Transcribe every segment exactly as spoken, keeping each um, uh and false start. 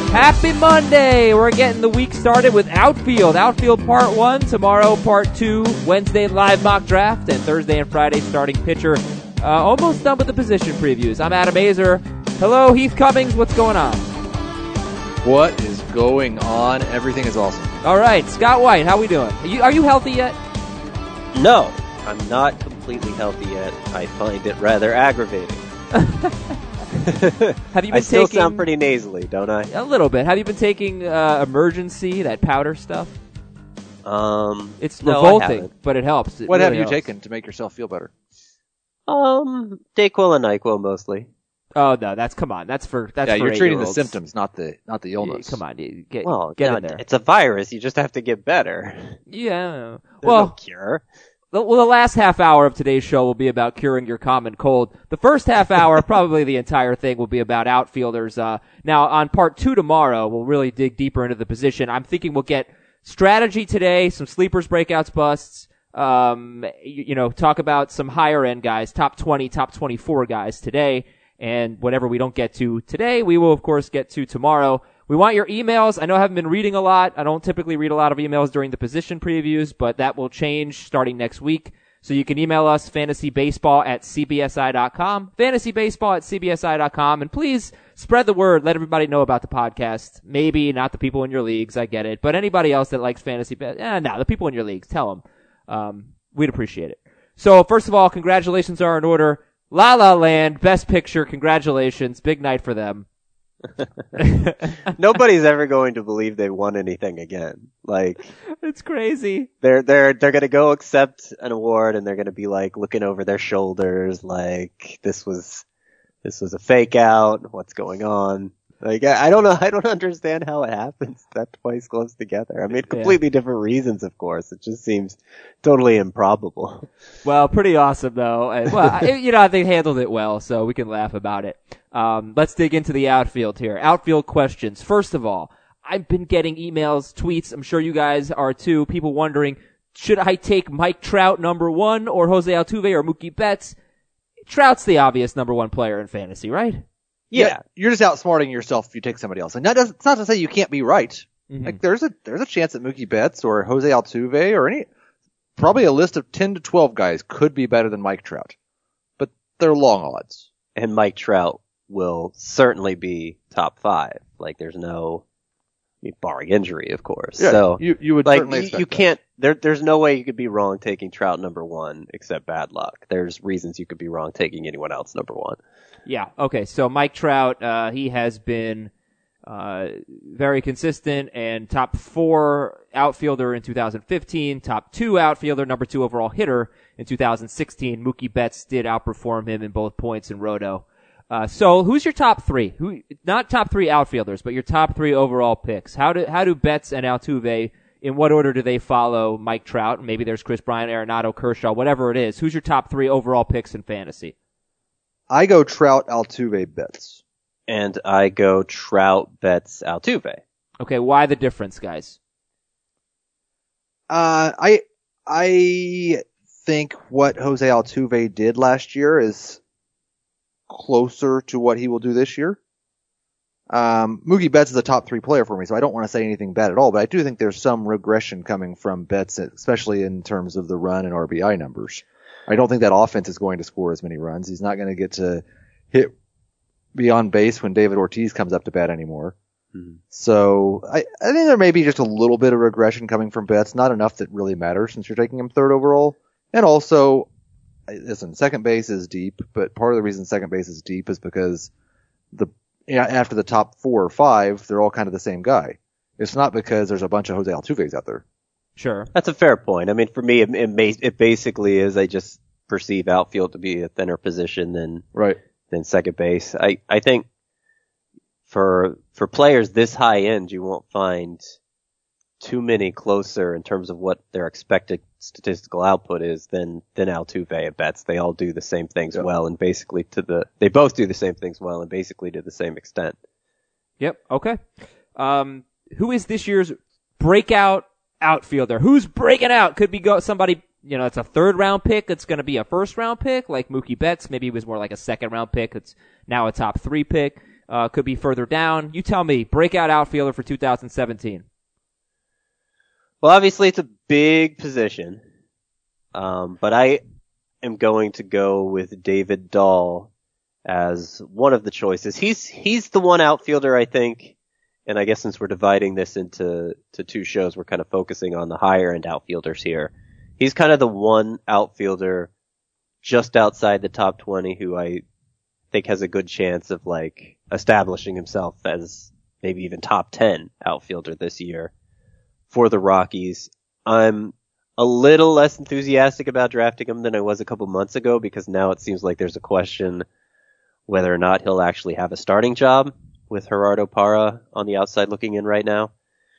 Happy Monday! We're getting the week started with Outfield. Outfield Part one, tomorrow Part two, Wednesday live mock draft, and Thursday and Friday starting pitcher. Uh, almost done with the position previews. I'm Adam Azer. Hello, Heath Cummings. What's going on? What is going on? Everything is awesome. All right, Scott White, how we doing? Are you, are you healthy yet? No, I'm not completely healthy yet. I find it rather aggravating. Have you been I still taking, sound pretty nasally, don't I? A little bit. Have you been taking uh, Emergency, that powder stuff? Um, It's no, I revolting, haven't. but it helps. It What really have you helps. taken to make yourself feel better? Um, Dayquil and NyQuil mostly. Oh no, that's come on. That's for that's yeah, for you're treating the eight-year-olds. symptoms, not the not the illness. Yeah, come on, you get Well, get no, in there. it's a virus. You just have to get better. Yeah. There's Well, no cure. the, well, the last half hour of today's show will be about curing your common cold. The first half hour, probably the entire thing, will be about outfielders. Uh, now, on part two tomorrow, we'll really dig deeper into the position. I'm thinking we'll get strategy today, some sleepers, breakouts, busts. Um, you, you know, talk about some higher end guys, top twenty, top twenty-four guys today. And whatever we don't get to today, we will, of course, get to tomorrow. We want your emails. I know I haven't been reading a lot. I don't typically read a lot of emails during the position previews, but that will change starting next week. So you can email us, fantasybaseball at c b s i dot com, fantasybaseball at c b s i dot com, and please spread the word. Let everybody know about the podcast. Maybe not the people in your leagues, I get it, but anybody else that likes fantasy, eh, no, the people in your leagues, tell them. Um, we'd appreciate it. So first of all, congratulations are in order. La La Land, Best Picture, congratulations. Big night for them. Nobody's ever going to believe they won anything again. Like, it's crazy. they're they're they're gonna go accept an award and they're gonna be like looking over their shoulders, like this was this was a fake out. What's going on? Like, I, I don't know. I don't understand how it happens that twice close together. I mean, completely yeah. different reasons, of course. It just seems totally improbable. Well, pretty awesome though. And, well, I, you know, they handled it well, so we can laugh about it. Um, let's dig into the outfield here. Outfield questions. First of all, I've been getting emails, tweets. I'm sure you guys are too. People wondering, should I take Mike Trout number one or Jose Altuve or Mookie Betts? Trout's the obvious number one player in fantasy, right? Yeah. yeah. You're just outsmarting yourself if you take somebody else. And that doesn't, it's not to say you can't be right. Mm-hmm. Like there's a, there's a chance that Mookie Betts or Jose Altuve or any, probably a list of ten to twelve guys could be better than Mike Trout. But they're long odds. And Mike Trout will certainly be top five. Like there's no, I mean, barring injury, of course. Yeah, so you, you would like, certainly you, expect you that. can't, there, there's no way you could be wrong taking Trout number one except bad luck. There's reasons you could be wrong taking anyone else number one. Yeah. Okay. So Mike Trout, uh, he has been, uh, very consistent and top four outfielder in two thousand fifteen, top two outfielder, number two overall hitter in two thousand sixteen. Mookie Betts did outperform him in both points and roto. Uh, so who's your top three? Who, not top three outfielders, but your top three overall picks. How do, how do Betts and Altuve, in what order do they follow Mike Trout? Maybe there's Chris Bryant, Arenado, Kershaw, whatever it is. Who's your top three overall picks in fantasy? I go Trout, Altuve, Betts. And I go Trout, Betts, Altuve. Okay, why the difference, guys? Uh, I, I think what Jose Altuve did last year is closer to what he will do this year. Um, Mookie Betts is a top three player for me, so I don't want to say anything bad at all, but I do think there's some regression coming from Betts, especially in terms of the run and R B I numbers. I don't think that offense is going to score as many runs. He's not going to get to hit be on base when David Ortiz comes up to bat anymore. Mm-hmm. So I, I think there may be just a little bit of regression coming from Betts, not enough that really matters since you're taking him third overall. And also, listen, second base is deep, but part of the reason second base is deep is because the after the top four or five, they're all kind of the same guy. It's not because there's a bunch of Jose Altuves out there. Sure. That's a fair point. I mean, for me, it, it, may, it basically is I just perceive outfield to be a thinner position than right. than second base. I, I think for for players this high end, you won't find too many closer in terms of what their expected statistical output is than than Altuve and Betts. They all do the same things yep. well, and basically to the they both do the same things well, and basically to the same extent. Yep. Okay. Um, who is this year's breakout outfielder? Who's breaking out? Could be go somebody. You know, it's a third round pick. It's going to be a first round pick, like Mookie Betts. Maybe it was more like a second round pick. It's now a top three pick. uh, could be further down. You tell me, breakout outfielder for two thousand seventeen. Well, obviously it's a big position, um, but I am going to go with David Dahl as one of the choices. He's he's the one outfielder, I think, and I guess since we're dividing this into to two shows, we're kind of focusing on the higher end outfielders here. He's kind of the one outfielder just outside the top twenty who I think has a good chance of like establishing himself as maybe even top ten outfielder this year for the Rockies. I'm a little less enthusiastic about drafting him than I was a couple months ago because now it seems like there's a question whether or not he'll actually have a starting job with Gerardo Parra on the outside looking in right now.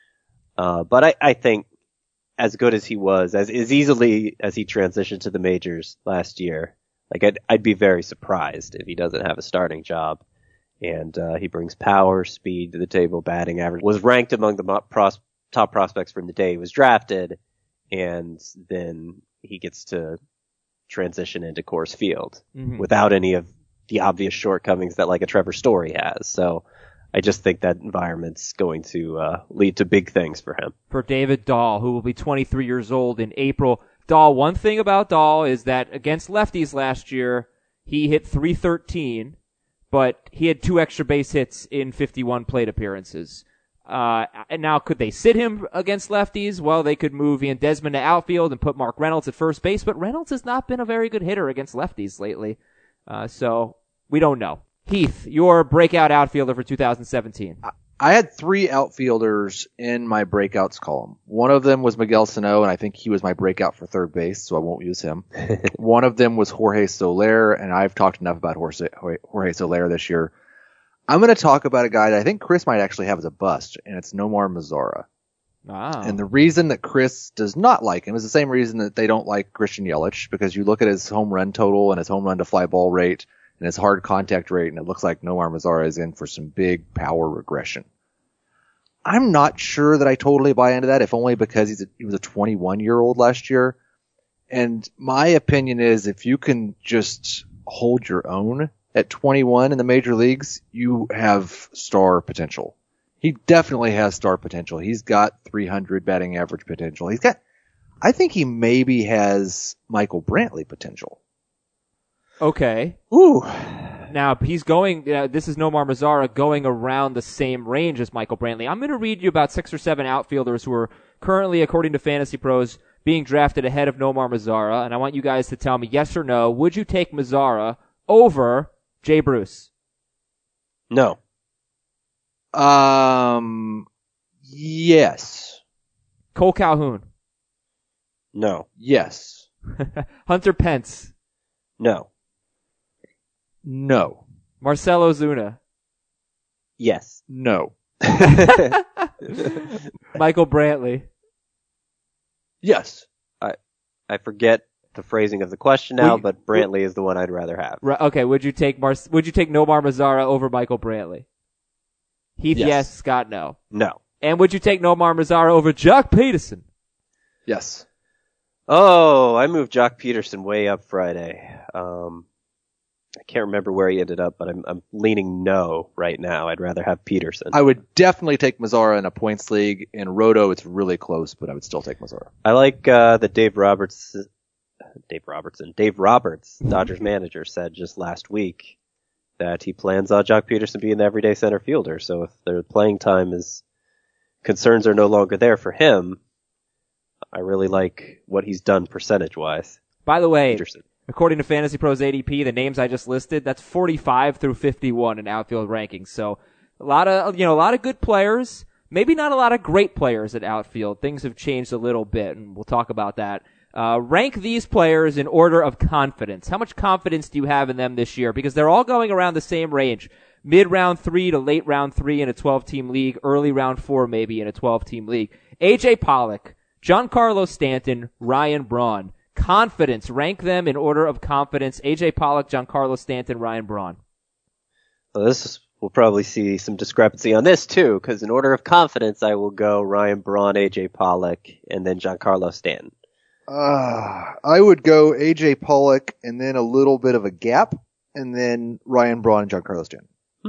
Uh, but I, I think as good as he was, as, as easily as he transitioned to the majors last year, like I'd, I'd be very surprised if he doesn't have a starting job. And uh, he brings power, speed to the table, batting average, was ranked among the mo- pros- top prospects from the day he was drafted, and then he gets to transition into Coors Field mm-hmm. without any of the obvious shortcomings that like a Trevor Story has. So I just think that environment's going to uh, lead to big things for him. For David Dahl, who will be twenty-three years old in April. Dahl, one thing about Dahl is that against lefties last year, he hit three thirteen, but he had two extra base hits in fifty-one plate appearances. Uh, and now could they sit him against lefties? Well, they could move Ian Desmond to outfield and put Mark Reynolds at first base, but Reynolds has not been a very good hitter against lefties lately. Uh, so we don't know. Heath, your breakout outfielder for two thousand seventeen. I had three outfielders in my breakouts column. One of them was Miguel Sano, and I think he was my breakout for third base, so I won't use him. One of them was Jorge Soler, and I've talked enough about Jorge, Jorge Soler this year. I'm going to talk about a guy that I think Chris might actually have as a bust, and it's Nomar Mazara. Wow. And the reason that Chris does not like him is the same reason that they don't like Christian Yelich, because you look at his home run total and his home run to fly ball rate and his hard contact rate, and it looks like Nomar Mazara is in for some big power regression. I'm not sure that I totally buy into that, if only because he's a, he was a twenty-one-year-old last year. And my opinion is if you can just hold your own at twenty-one in the major leagues, you have star potential. He definitely has star potential. He's got three hundred batting average potential. He's got, I think he maybe has Michael Brantley potential. Okay. Ooh. Now, he's going, uh, this is Nomar Mazara going around the same range as Michael Brantley. I'm going to read you about six or seven outfielders who are currently, according to Fantasy Pros, being drafted ahead of Nomar Mazara, and I want you guys to tell me yes or no. Would you take Mazara over Jay Bruce? No. Um, yes. Cole Calhoun? No. Yes. Hunter Pence? No. No. Marcell Ozuna? Yes. No. Michael Brantley? Yes. I I forget the phrasing of the question now, you, but Brantley is the one I'd rather have. Right, okay, would you take Mar- would you take Nomar Mazara over Michael Brantley? Heath, yes. yes. Scott, no. No. And would you take Nomar Mazara over Jock Peterson? Yes. Oh, I moved Jock Peterson way up Friday. Um, I can't remember where he ended up, but I'm, I'm leaning no right now. I'd rather have Peterson. I would definitely take Mazara in a points league. In Roto, it's really close, but I would still take Mazara. I like uh, that Dave Roberts, Dave Robertson, Dave Roberts, Dodgers manager, said just last week that he plans on Jock Peterson being the everyday center fielder. So if their playing time is concerns are no longer there for him, I really like what he's done percentage-wise. By the way, Peterson. According to Fantasy Pros A D P, the names I just listed, that's forty-five through fifty-one in outfield rankings. So a lot of, you know, a lot of good players, maybe not a lot of great players at outfield. Things have changed a little bit, and we'll talk about that. Uh, rank these players in order of confidence. How much confidence do you have in them this year? Because they're all going around the same range. Mid round three to late round three in a twelve-team league, early round four maybe in a twelve-team league. A J Pollock, Giancarlo Stanton, Ryan Braun. Confidence. Rank them in order of confidence. A J Pollock, Giancarlo Stanton, Ryan Braun. Well, this is, we'll probably see some discrepancy on this too, because in order of confidence, I will go Ryan Braun, A J Pollock, and then Giancarlo Stanton. Uh, I would go A J Pollock and then a little bit of a gap, and then Ryan Braun and Giancarlo Stanton. Hmm.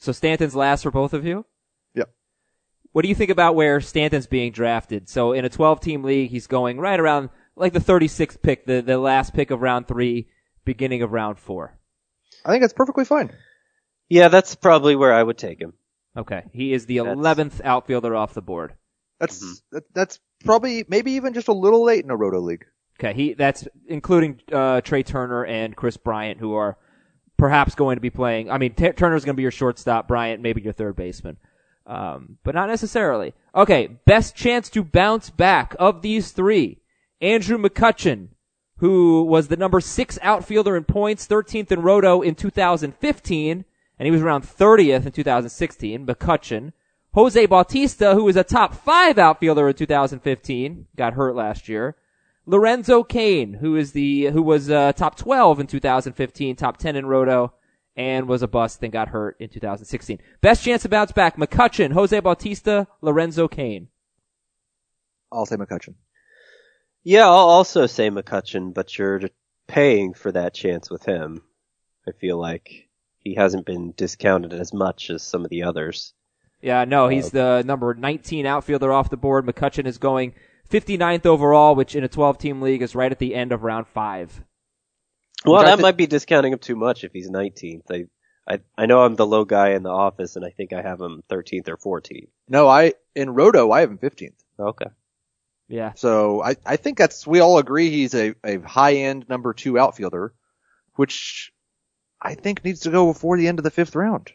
So Stanton's last for both of you? Yep. What do you think about where Stanton's being drafted? So in a twelve-team league, he's going right around like the thirty-sixth pick, the, the last pick of round three, beginning of round four. I think that's perfectly fine. Yeah, that's probably where I would take him. Okay. He is the That's- eleventh outfielder off the board. That's Mhm. that, that's probably maybe even just a little late in a roto league. Okay. He, that's including, uh, Trey Turner and Chris Bryant, who are perhaps going to be playing. I mean, T- Turner's going to be your shortstop, Bryant, maybe your third baseman. Um, but not necessarily. Okay. Best chance to bounce back of these three. Andrew McCutchen, who was the number six outfielder in points, thirteenth in roto in two thousand fifteen, and he was around thirtieth in two thousand sixteen, McCutchen. Jose Bautista, who was a top five outfielder in two thousand fifteen, got hurt last year. Lorenzo Cain, who is the, who was, uh, top twelve in two thousand fifteen, top ten in roto, and was a bust and got hurt in two thousand sixteen. Best chance to bounce back, McCutchen, Jose Bautista, Lorenzo Cain. I'll say McCutchen. Yeah, I'll also say McCutchen, but you're paying for that chance with him. I feel like he hasn't been discounted as much as some of the others. Yeah, no, he's the number nineteen outfielder off the board. McCutchen is going fifty-ninth overall, which in a twelve-team league is right at the end of round five. Well, Which I that thi- might be discounting him too much if he's nineteenth. I, I, I know I'm the low guy in the office, and I think I have him thirteenth or fourteenth. No, I in roto I have him fifteenth. Okay. Yeah. So I, I think that's, we all agree he's a, a high-end number two outfielder, which I think needs to go before the end of the fifth round.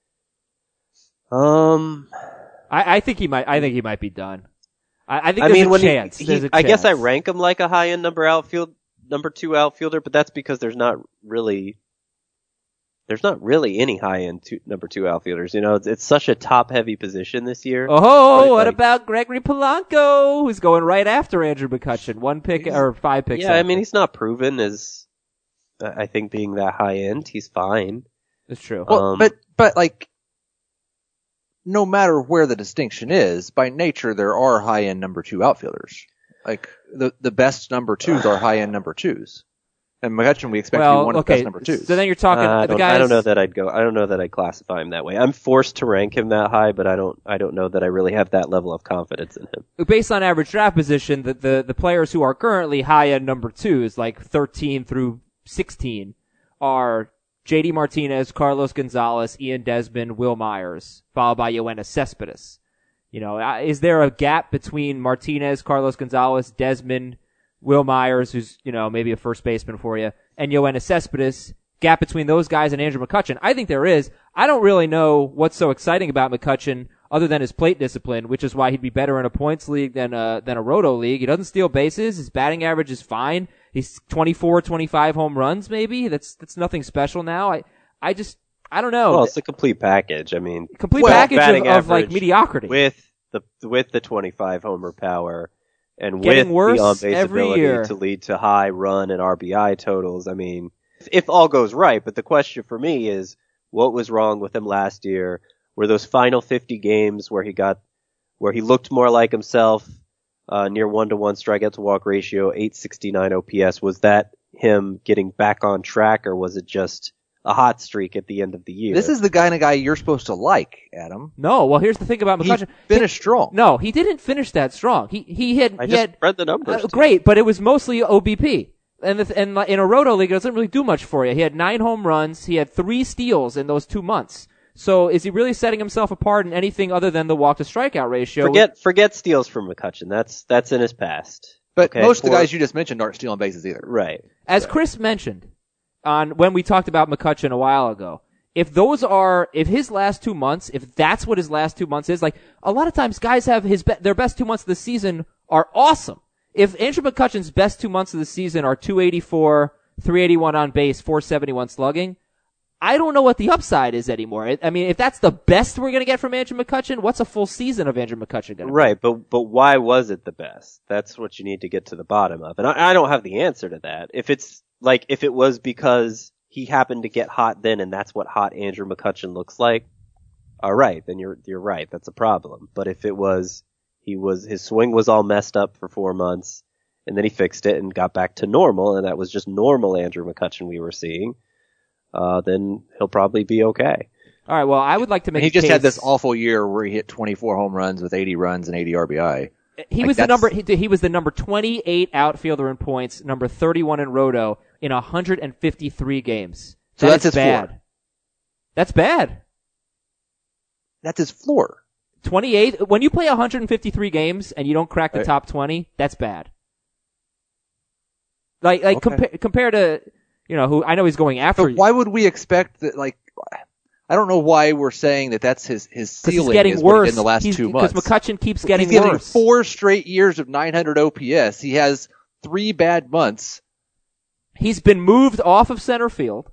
Um, I, I think he might, I think he might be done. I, I think I there's mean, a when chance. he, There's he a I guess I chance. rank him like a high-end number outfield, number two outfielder, but that's because there's not really, there's not really any high-end two, number two outfielders. You know, it's, it's such a top-heavy position this year. Oh, But, what like- about Gregory Polanco, who's going right after Andrew McCutchen? One pick, or five picks. Yeah, I after. mean, he's not proven as, I think, being that high-end. He's fine. It's true. Well, Um, but, but like, no matter where the distinction is, by nature there are high-end number two outfielders. Like, the, the best number twos are high-end number twos. And McCutchen we expect to be well, one of the okay. best number twos. So then you're talking, Uh, I, the don't, guys. I don't know that I'd go. I don't know that I'd classify him that way. I'm forced to rank him that high, but I don't. I don't know that I really have that level of confidence in him. Based on average draft position, the, the, the players who are currently high-end number twos, like thirteen through sixteen, are J D Martinez, Carlos Gonzalez, Ian Desmond, Will Myers, followed by Yoenis Cespedes. You know, uh, is there a gap between Martinez, Carlos Gonzalez, Desmond, Will Myers, who's, you know, maybe a first baseman for you, and Yoenis Cespedes? Gap between those guys and Andrew McCutchen? I think there is. I don't really know what's so exciting about McCutchen other than his plate discipline, which is why he'd be better in a points league than a, than a roto league. He doesn't steal bases. His batting average is fine. He's twenty-four, twenty-five home runs, maybe. That's, that's nothing special now. I, I just, I don't know. Well, it's a complete package. I mean, Complete well, package batting of, of like average mediocrity. with the with the twenty-five homer power and Getting with worse the on base every ability year. to lead to high run and R B I totals. I mean, if, if all goes right, but the question for me is, what was wrong with him last year? Were those final fifty games where he got where he looked more like himself, uh, near one to one strikeout to walk ratio, eight sixty-nine O P S? Was that him getting back on track, or was it just a hot streak at the end of the year? This is the kind of guy you're supposed to like, Adam. No, well, here's the thing about He McCutchen. finished strong. No, he didn't finish that strong. He, he had, I he just had, read the numbers. Uh, to you. great, but it was mostly O B P. And, the, and in a roto league, it doesn't really do much for you. He had nine home runs. He had three steals in those two months. So is he really setting himself apart in anything other than the walk to strikeout ratio? Forget forget steals from McCutchen. That's that's in his past. But Okay, most of the for- guys you just mentioned aren't stealing bases either. Right. As Chris mentioned on when we talked about McCutchen a while ago, if those are, if his last two months, if that's what his last two months is, like a lot of times guys have his be- their best two months of the season are awesome. If Andrew McCutchen's best two months of the season are two eighty-four, three eighty-one on base, four seventy-one slugging, I don't know what the upside is anymore. I mean, if that's the best we're going to get from Andrew McCutchen, what's a full season of Andrew McCutchen going to be? Right, but but why was it the best? That's what you need to get to the bottom of. And I, I don't have the answer to that. If it's like if it was because he happened to get hot then and that's what hot Andrew McCutchen looks like, all right, then you're you're right. That's a problem. But if it was he was his swing was all messed up for four months and then he fixed it and got back to normal and that was just normal Andrew McCutchen we were seeing, uh, then he'll probably be okay. All right, well, I would like to make And he a just case. had this awful year where he hit twenty-four home runs with eighty runs and eighty R B I. He Like, was the that's- number. He, he was the number twenty-eight outfielder in points, number thirty-one in roto in one hundred fifty-three games. So That that's is his bad. floor. That's bad. That's his floor. twenty-eight. When you play one hundred fifty-three games and you don't crack the Right. top twenty, that's bad. Like, like Okay. compa- compared to, you know, who I know he's going after. So why would we expect that? Like, I don't know why we're saying that that's his his Because ceiling he's getting is what he worse did in the last He's- two months. Because McCutchen keeps getting He's getting worse. four straight years of nine hundred O P S. He has three bad months. He's been moved off of center field.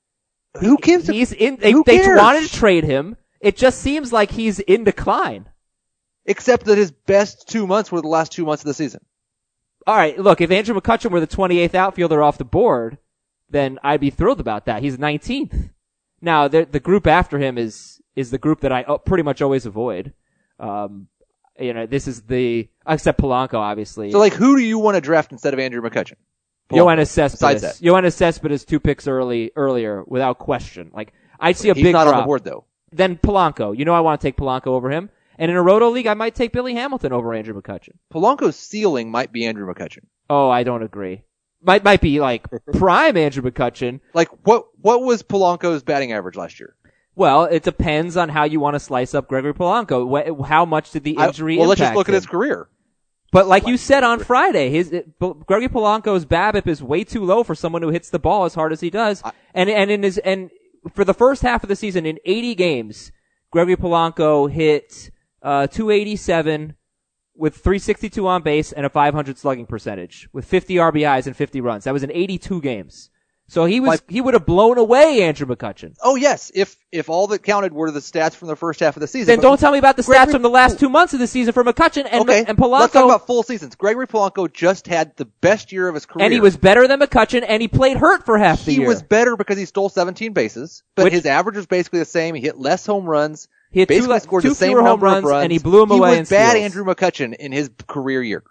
Who gives a He's in. They, who they cares? wanted to trade him. It just seems like he's in decline. Except that his best two months were the last two months of the season. All right, look, if Andrew McCutchen were the twenty-eighth outfielder off the board, then I'd be thrilled about that. He's nineteenth. Now, the, the group after him is is the group that I uh, pretty much always avoid. Um, you know, this is the except Polanco, obviously. So, like, who do you want to draft instead of Andrew McCutchen? Yoenis Besides Cespedes. that. Yoenis Cespedes two picks early earlier without question. Like I'd see a He's big not drop. on the board though. Then Polanco. You know I want to take Polanco over him. And in a roto league, I might take Billy Hamilton over Andrew McCutchen. Polanco's ceiling might be Andrew McCutchen. Oh, I don't agree. Might might be like prime Andrew McCutchen. Like, what what was Polanco's batting average last year? Well, it depends on how you want to slice up Gregory Polanco. Wh- How much did the injury I, well, let's just impact look at him? his career. But like you said on Friday, his it, Gregory Polanco's BABIP is way too low for someone who hits the ball as hard as he does. I, and and in his and for the first half of the season, in eighty games, Gregory Polanco hit uh two eighty-seven with three sixty-two on base and a five hundred slugging percentage with fifty R B Is and fifty runs. That was in eighty-two games. So he was Like- he would have blown away Andrew McCutchen. Oh yes, if if all that counted were the stats from the first half of the season. Then but don't tell me about the stats Gregory- from the last two months of the season for McCutchen and Okay, and Polanco. let's talk about full seasons. Gregory Polanco just had the best year of his career. And he was better than McCutchen, and he played hurt for half the He year. was better because he stole seventeen bases, but Which- his average was basically the same. He hit less home runs. He had two basically le- scored two the same fewer home number of runs, runs, and he blew 'em he away was in bad steals. Andrew McCutchen in his career year.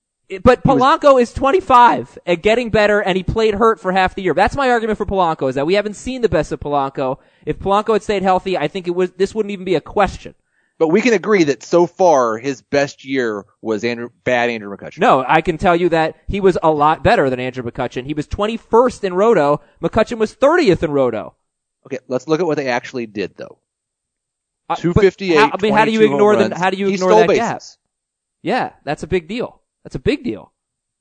But Polanco is twenty-five and getting better, and he played hurt for half the year. That's my argument for Polanco, is that we haven't seen the best of Polanco. If Polanco had stayed healthy, I think it was this wouldn't even be a question. But we can agree that so far his best year was Andrew, bad Andrew McCutchen. No, I can tell you that he was a lot better than Andrew McCutchen. He was twenty-first in roto. McCutchen was thirtieth in roto. Okay, let's look at what they actually did though. Uh, two but fifty-eight. how- I mean, how do you twenty-two ignore home the? runs. How do you He ignore stole that bases. gap? Yeah, that's a big deal. That's a big deal.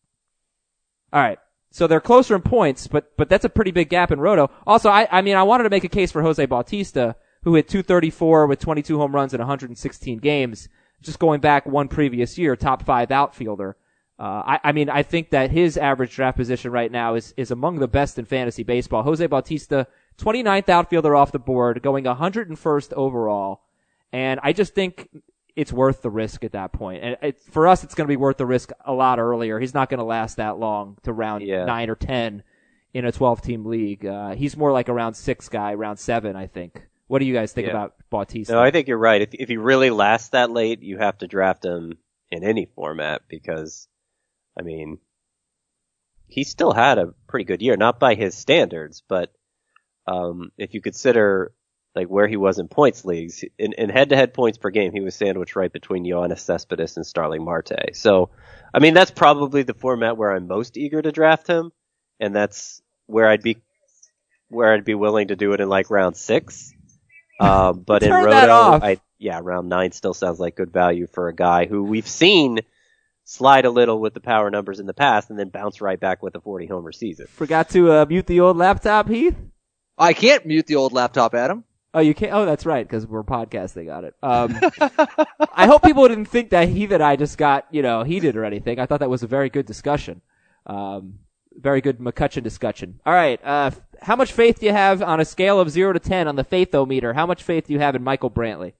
All right. So they're closer in points, but, but that's a pretty big gap in roto. Also, I, I mean, I wanted to make a case for Jose Bautista, who hit two thirty-four with twenty-two home runs in one hundred sixteen games, just going back one previous year, top five outfielder. Uh, I, I mean, I think that his average draft position right now is, is among the best in fantasy baseball. Jose Bautista, twenty-ninth outfielder off the board, going one hundred first overall. And I just think it's worth the risk at that point. And it, for us, it's going to be worth the risk a lot earlier. He's not going to last that long to round Yeah. nine or ten in a twelve-team league. Uh, he's more like a round six guy, round seven, I think. What do you guys think Yeah. about Bautista? No, I think you're right. If if he really lasts that late, you have to draft him in any format because, I mean, he still had a pretty good year, not by his standards, but um, if you consider like where he was in points leagues, in, in head-to-head points per game, he was sandwiched right between Yoenis Cespedes and Starling Marte. So, I mean, that's probably the format where I'm most eager to draft him, and that's where I'd be where I'd be willing to do it in like round six. Um, but in Turn that Roto, off. I, yeah, round nine still sounds like good value for a guy who we've seen slide a little with the power numbers in the past and then bounce right back with a forty homer season. Forgot to uh, mute the old laptop, Heath? I can't mute the old laptop, Adam. Oh, you can't? Oh, that's right, because we're podcasting on it. Um, I hope people didn't think that Heath and I just got, you know, heated or anything. I thought that was a very good discussion. Um, very good McCutchen discussion. All right, uh, how much faith do you have on a scale of zero to ten on the faith-o-meter? How much faith do you have in Michael Brantley?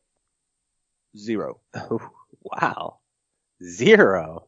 Zero. Wow. Zero.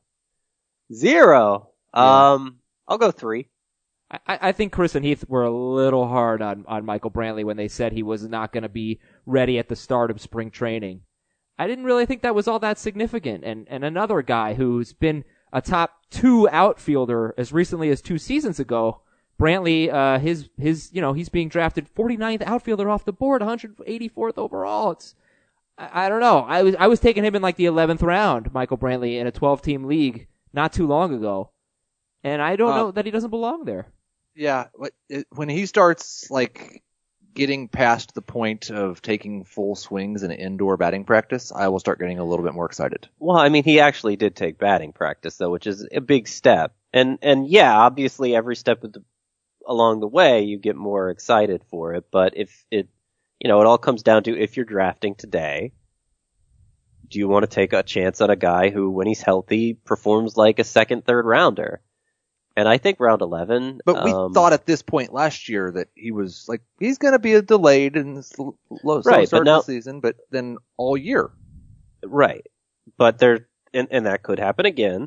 Zero. Yeah. Um, I'll go three. I, I think Chris and Heath were a little hard on, on Michael Brantley when they said he was not going to be ready at the start of spring training. I didn't really think that was all that significant. And, and another guy who's been a top two outfielder as recently as two seasons ago, Brantley, uh, his, his, you know, he's being drafted forty-ninth outfielder off the board, one hundred eighty-fourth overall. It's, I, I don't know. I was, I was taking him in like the eleventh round, Michael Brantley, in a twelve team league not too long ago. And I don't uh, know that he doesn't belong there. Yeah. When he starts like getting past the point of taking full swings in an indoor batting practice, I will start getting a little bit more excited. Well, I mean, he actually did take batting practice though, which is a big step. And, and yeah, obviously every step of the, along the way, you get more excited for it. But if it, you know, it all comes down to if you're drafting today, do you want to take a chance on a guy who, when he's healthy, performs like a second, third rounder? And I think round eleven. But we um, thought at this point last year that he was like, he's going to be a delayed and slow, slow right, start now, of the season, but then all year. Right. But there, and, and that could happen again.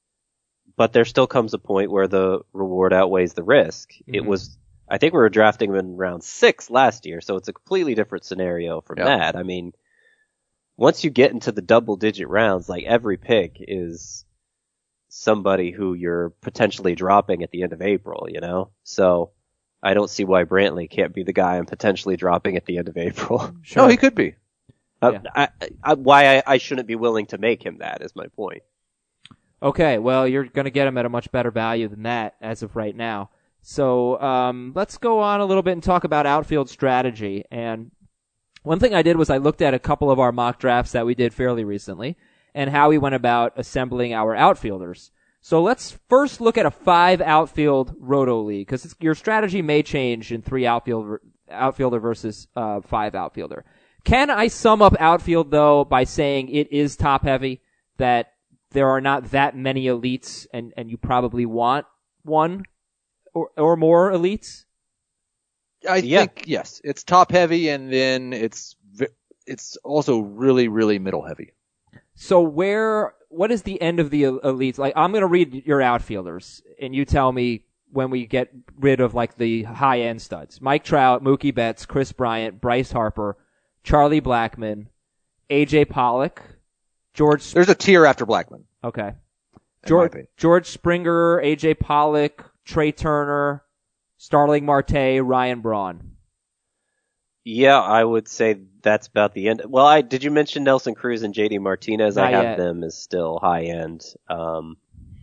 But there still comes a point where the reward outweighs the risk. Mm-hmm. It was, I think we were drafting him in round six last year, so it's a completely different scenario from yeah. that. I mean, once you get into the double digit rounds, like every pick is somebody who you're potentially dropping at the end of April, you know? So I don't see why Brantley can't be the guy I'm potentially dropping at the end of April. Sure. No, he could be. Uh, yeah. I, I, why I, I shouldn't be willing to make him that is my point. Okay, well, you're going to get him at a much better value than that as of right now. So um, let's go on a little bit and talk about outfield strategy. And one thing I did was I looked at a couple of our mock drafts that we did fairly recently and how we went about assembling our outfielders. So let's first look at a five outfield roto league, because your strategy may change in three outfield, outfielder versus uh, five outfielder. Can I sum up outfield, though, by saying it is top heavy, that there are not that many elites and, and you probably want one or, or more elites? I yeah. think, yes, it's top heavy, and then it's it's also really, really middle heavy. So where, what is the end of the elites? Like, I'm going to read your outfielders, and you tell me when we get rid of, like, the high-end studs. Mike Trout, Mookie Betts, Chris Bryant, Bryce Harper, Charlie Blackmon, A J Pollock, George... There's a tier after Blackmon. Okay. George, George Springer, A J Pollock, Trey Turner, Starling Marte, Ryan Braun. Yeah, I would say that's about the end. Well, I did you mention Nelson Cruz and J D Martinez? Not I have yet. them as still high end. Um,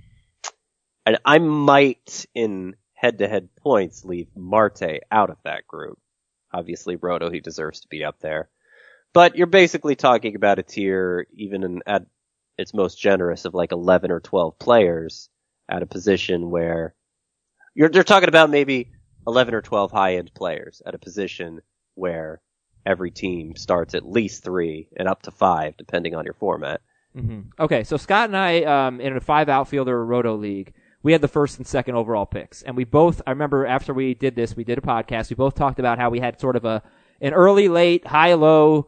and I might, in head-to-head points, leave Marte out of that group. Obviously, Roto, he deserves to be up there. But you're basically talking about a tier, even in, at its most generous, of like eleven or twelve players at a position where you're, you're talking about maybe eleven or twelve high-end players at a position where every team starts at least three and up to five, depending on your format. Mm-hmm. Okay, so Scott and I, um, in a five outfielder roto league, we had the first and second overall picks, and we both, I remember after we did this, we did a podcast, we both talked about how we had sort of a, an early, late, high, low,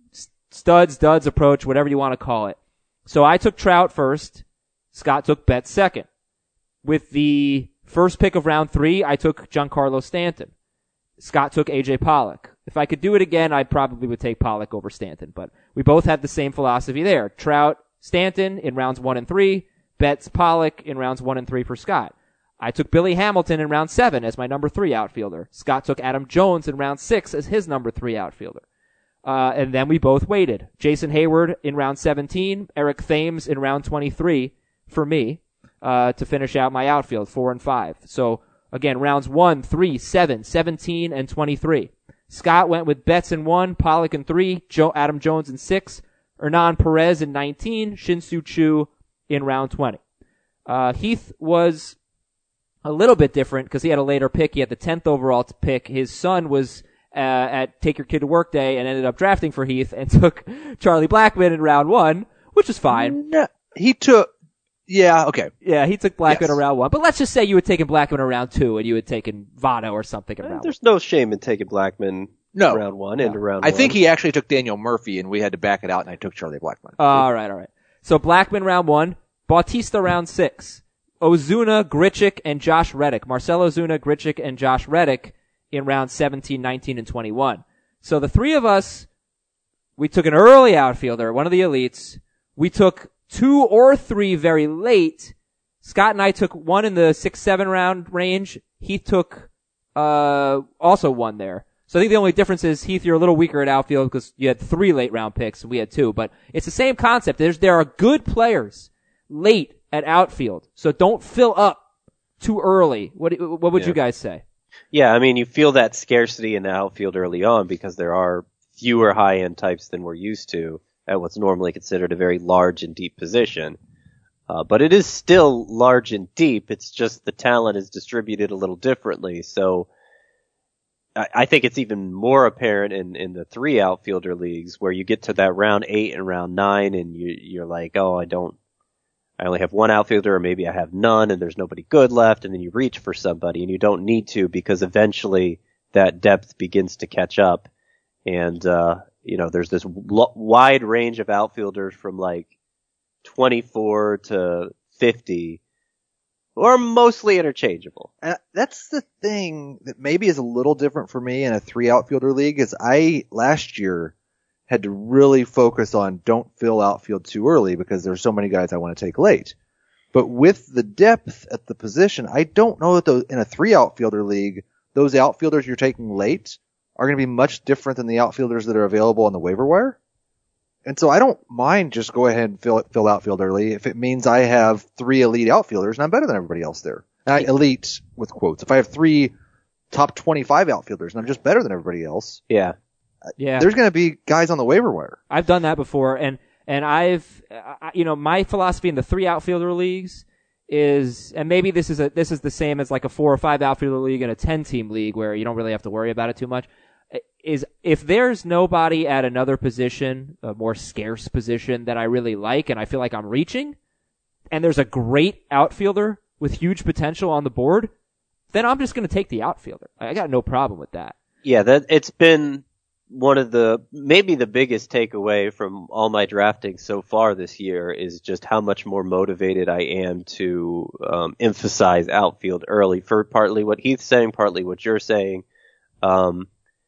studs, duds approach, whatever you want to call it. So I took Trout first, Scott took Betts second. With the first pick of round three, I took Giancarlo Stanton. Scott took A J Pollock. If I could do it again, I probably would take Pollock over Stanton, but we both had the same philosophy there. Trout, Stanton in rounds one and three, Betts, Pollock in rounds one and three for Scott. I took Billy Hamilton in round seven as my number three outfielder. Scott took Adam Jones in round six as his number three outfielder. Uh, and then we both waited. Jason Hayward in round seventeen, Eric Thames in round twenty-three for me, uh, to finish out my outfield, four and five. So, again, rounds one, three, seven, seventeen, and twenty-three. Scott went with Betts in one, Pollock in three, Joe, Adam Jones in six, Hernan Perez in nineteen, Shin-Soo Choo in round twenty. Uh, Heath was a little bit different because he had a later pick. He had the tenth overall pick. His son was uh, at Take Your Kid to Work Day and ended up drafting for Heath and took Charlie Blackmon in round one, which is fine. No, he took, yeah, okay. Yeah, he took Blackmon Yes. in round one. But let's just say you had taken Blackmon in round two and you had taken Votto or something in Uh, round There's no shame in taking Blackmon No. round one No. into round I one. think he actually took Daniel Murphy, and we had to back it out, and I took Charlie Blackmon. All right, all right. So Blackmon round one, Bautista round six, Ozuna, Grichuk, and Josh Reddick. Marcell Ozuna, Grichuk, and Josh Reddick in rounds seventeen, nineteen, and twenty-one. So the three of us, we took an early outfielder, one of the elites. We took two or three very late. Scott and I took one in the six, seven round range. Heath took uh also one there. So I think the only difference is, Heath, you're a little weaker at outfield because you had three late round picks and we had two. But it's the same concept. There's there are good players late at outfield, so don't fill up too early. What what would Yeah. you guys say? Yeah, I mean, you feel that scarcity in the outfield early on because there are fewer high-end types than we're used to at what's normally considered a very large and deep position. Uh, but it is still large and deep. It's just the talent is distributed a little differently. So I, I think it's even more apparent in, in the three outfielder leagues where you get to that round eight and round nine and you, you're like, oh, I don't, I only have one outfielder or maybe I have none and there's nobody good left. And then you reach for somebody and you don't need to because eventually that depth begins to catch up. And, uh, you know, there's this w- wide range of outfielders from like twenty-four to fifty, or mostly interchangeable. And that's the thing that maybe is a little different for me in a three outfielder league is I last year had to really focus on don't fill outfield too early because there's so many guys I want to take late. But with the depth at the position, I don't know that those, in a three outfielder league, those outfielders you're taking late are going to be much different than the outfielders that are available on the waiver wire. And so I don't mind just go ahead and fill fill outfield early if it means I have three elite outfielders and I'm better than everybody else there. And I, elite with quotes. If I have three top twenty-five outfielders and I'm just better than everybody else, Yeah. Yeah. there's going to be guys on the waiver wire. I've done that before, and and I've, I, you know, my philosophy in the three outfielder leagues is, and maybe this is a this is the same as like a four or five outfielder league and a ten team league where you don't really have to worry about it too much. Is if there's nobody at another position, a more scarce position that I really like, and I feel like I'm reaching, and there's a great outfielder with huge potential on the board, then I'm just going to take the outfielder. I got no problem with that. Yeah, that it's been one of the, maybe the biggest takeaway from all my drafting so far this year is just how much more motivated I am to um, emphasize outfield early, for partly what Heath's saying, partly what you're saying. Um,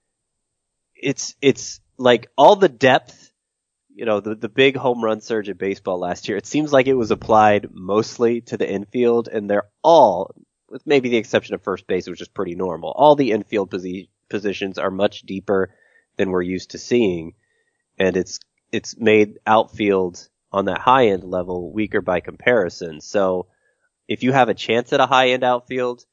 it's, it's like all the depth, you know, the, the big home run surge in baseball last year, it seems like it was applied mostly to the infield, and they're all, with maybe the exception of first base, which is pretty normal, all the infield posi- positions are much deeper than we're used to seeing, and it's it's made outfield on that high end level weaker by comparison. So if you have a chance at a high end outfield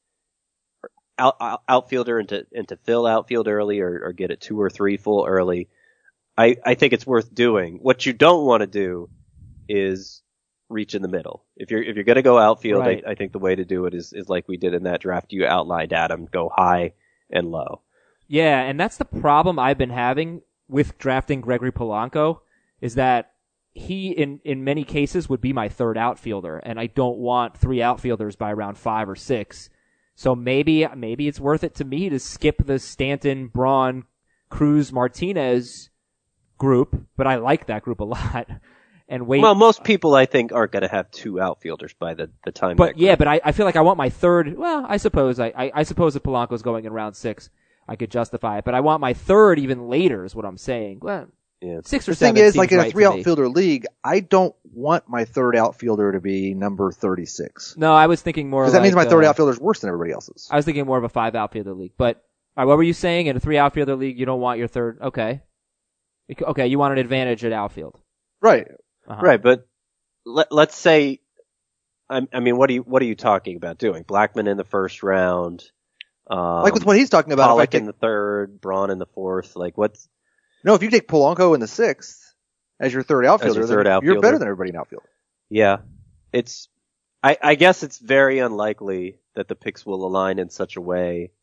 out, out, outfielder and to and to fill outfield early or, or get it two or three full early, I, I think it's worth doing. What you don't want to do is reach in the middle. If you're if you're going to go outfield, Right. I, I think the way to do it is is like we did in that draft you outlined, Adam. Go high and low. Yeah, and that's the problem I've been having with drafting Gregory Polanco, is that he, in, in many cases, would be my third outfielder, and I don't want three outfielders by round five or six. So maybe maybe it's worth it to me to skip the Stanton, Braun, Cruz, Martinez group, but I like that group a lot, and wait. Well, most people, I think, aren't going to have two outfielders by the, the time. But that yeah, group- but I, I feel like I want my third. Well, I suppose I, I, I suppose if Polanco's going in round six, I could justify it. But I want my third even later, is what I'm saying. Well, yeah. six or The seven. thing is, seems like in a right three to me. outfielder league, I don't want my third outfielder to be number thirty-six. No, I was thinking more. Because that like, means my third uh, outfielder is worse than everybody else's. I was thinking more of a five outfielder league. But all right, what were you saying? In a three outfielder league, you don't want your third. Okay, okay, you want an advantage at outfield. Right. Uh-huh. Right, but let, let's say, I, I mean, what are you what are you talking about doing? Blackman in the first round, um, Like with what he's talking about. If I Pollock take, in the third, Braun in the fourth. Like what's no, if you take Polanco in the sixth as your third outfielder, As your third then outfielder. you're better than everybody in outfield. yeah? It's I, I guess it's very unlikely that the picks will align in such a way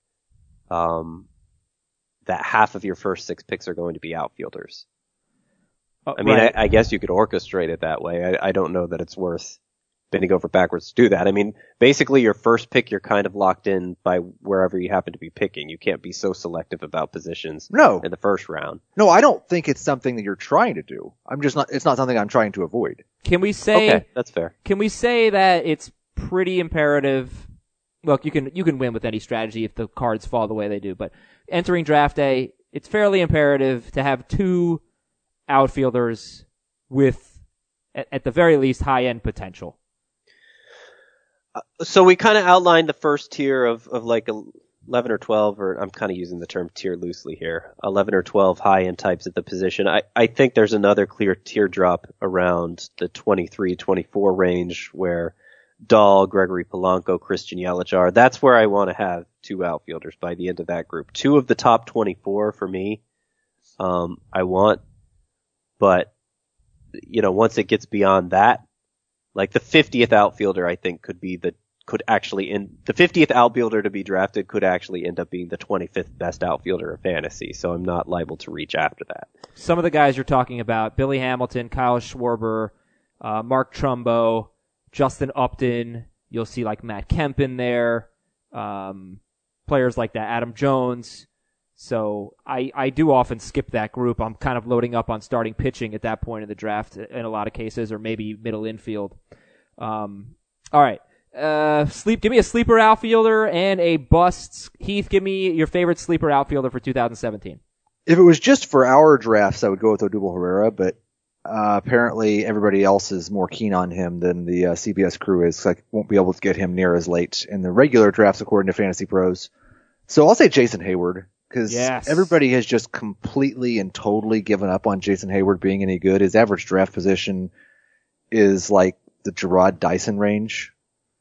um, that half of your first six picks are going to be outfielders. Oh, I mean, right. I, I guess you could orchestrate it that way. I, I don't know that it's worth bending over backwards to do that. I mean, basically your first pick, you're kind of locked in by wherever you happen to be picking. You can't be so selective about positions No, in the first round. no, I don't think it's something that you're trying to do. I'm just not. It's not something I'm trying to avoid. Can we say? Okay, that's fair. Can we say that it's pretty imperative? Look, you can you can win with any strategy if the cards fall the way they do, but entering draft day, it's fairly imperative to have two outfielders with, at, at the very least, high end potential. So we kind of outlined the first tier of, of like eleven or twelve, or I'm kind of using the term tier loosely here, eleven or twelve high-end types at the position. I, I think there's another clear teardrop around the twenty-three, twenty-four range where Dahl, Gregory Polanco, Christian Yelich are. That's where I want to have two outfielders by the end of that group. Two of the top twenty-four for me, um, I want, but, you know, once it gets beyond that, like the fiftieth outfielder, I think could be the, could actually end, the fiftieth outfielder to be drafted could actually end up being the twenty-fifth best outfielder in fantasy. So I'm not liable to reach after that. Some of the guys you're talking about, Billy Hamilton, Kyle Schwarber, uh, Mark Trumbo, Justin Upton, you'll see like Matt Kemp in there, um, players like that, Adam Jones. So I, I do often skip that group. I'm kind of loading up on starting pitching at that point in the draft in a lot of cases, or maybe middle infield. Um, all right. Uh, sleep, give me a sleeper outfielder and a bust. Heath, give me your favorite sleeper outfielder for two thousand seventeen. If it was just for our drafts, I would go with Odubel Herrera, but uh, apparently everybody else is more keen on him than the uh, C B S crew is. So I won't be able to get him near as late in the regular drafts according to Fantasy Pros. So I'll say Jason Hayward. Because yes. everybody has just completely and totally given up on Jason Hayward being any good. His average draft position is like the Gerard Dyson range.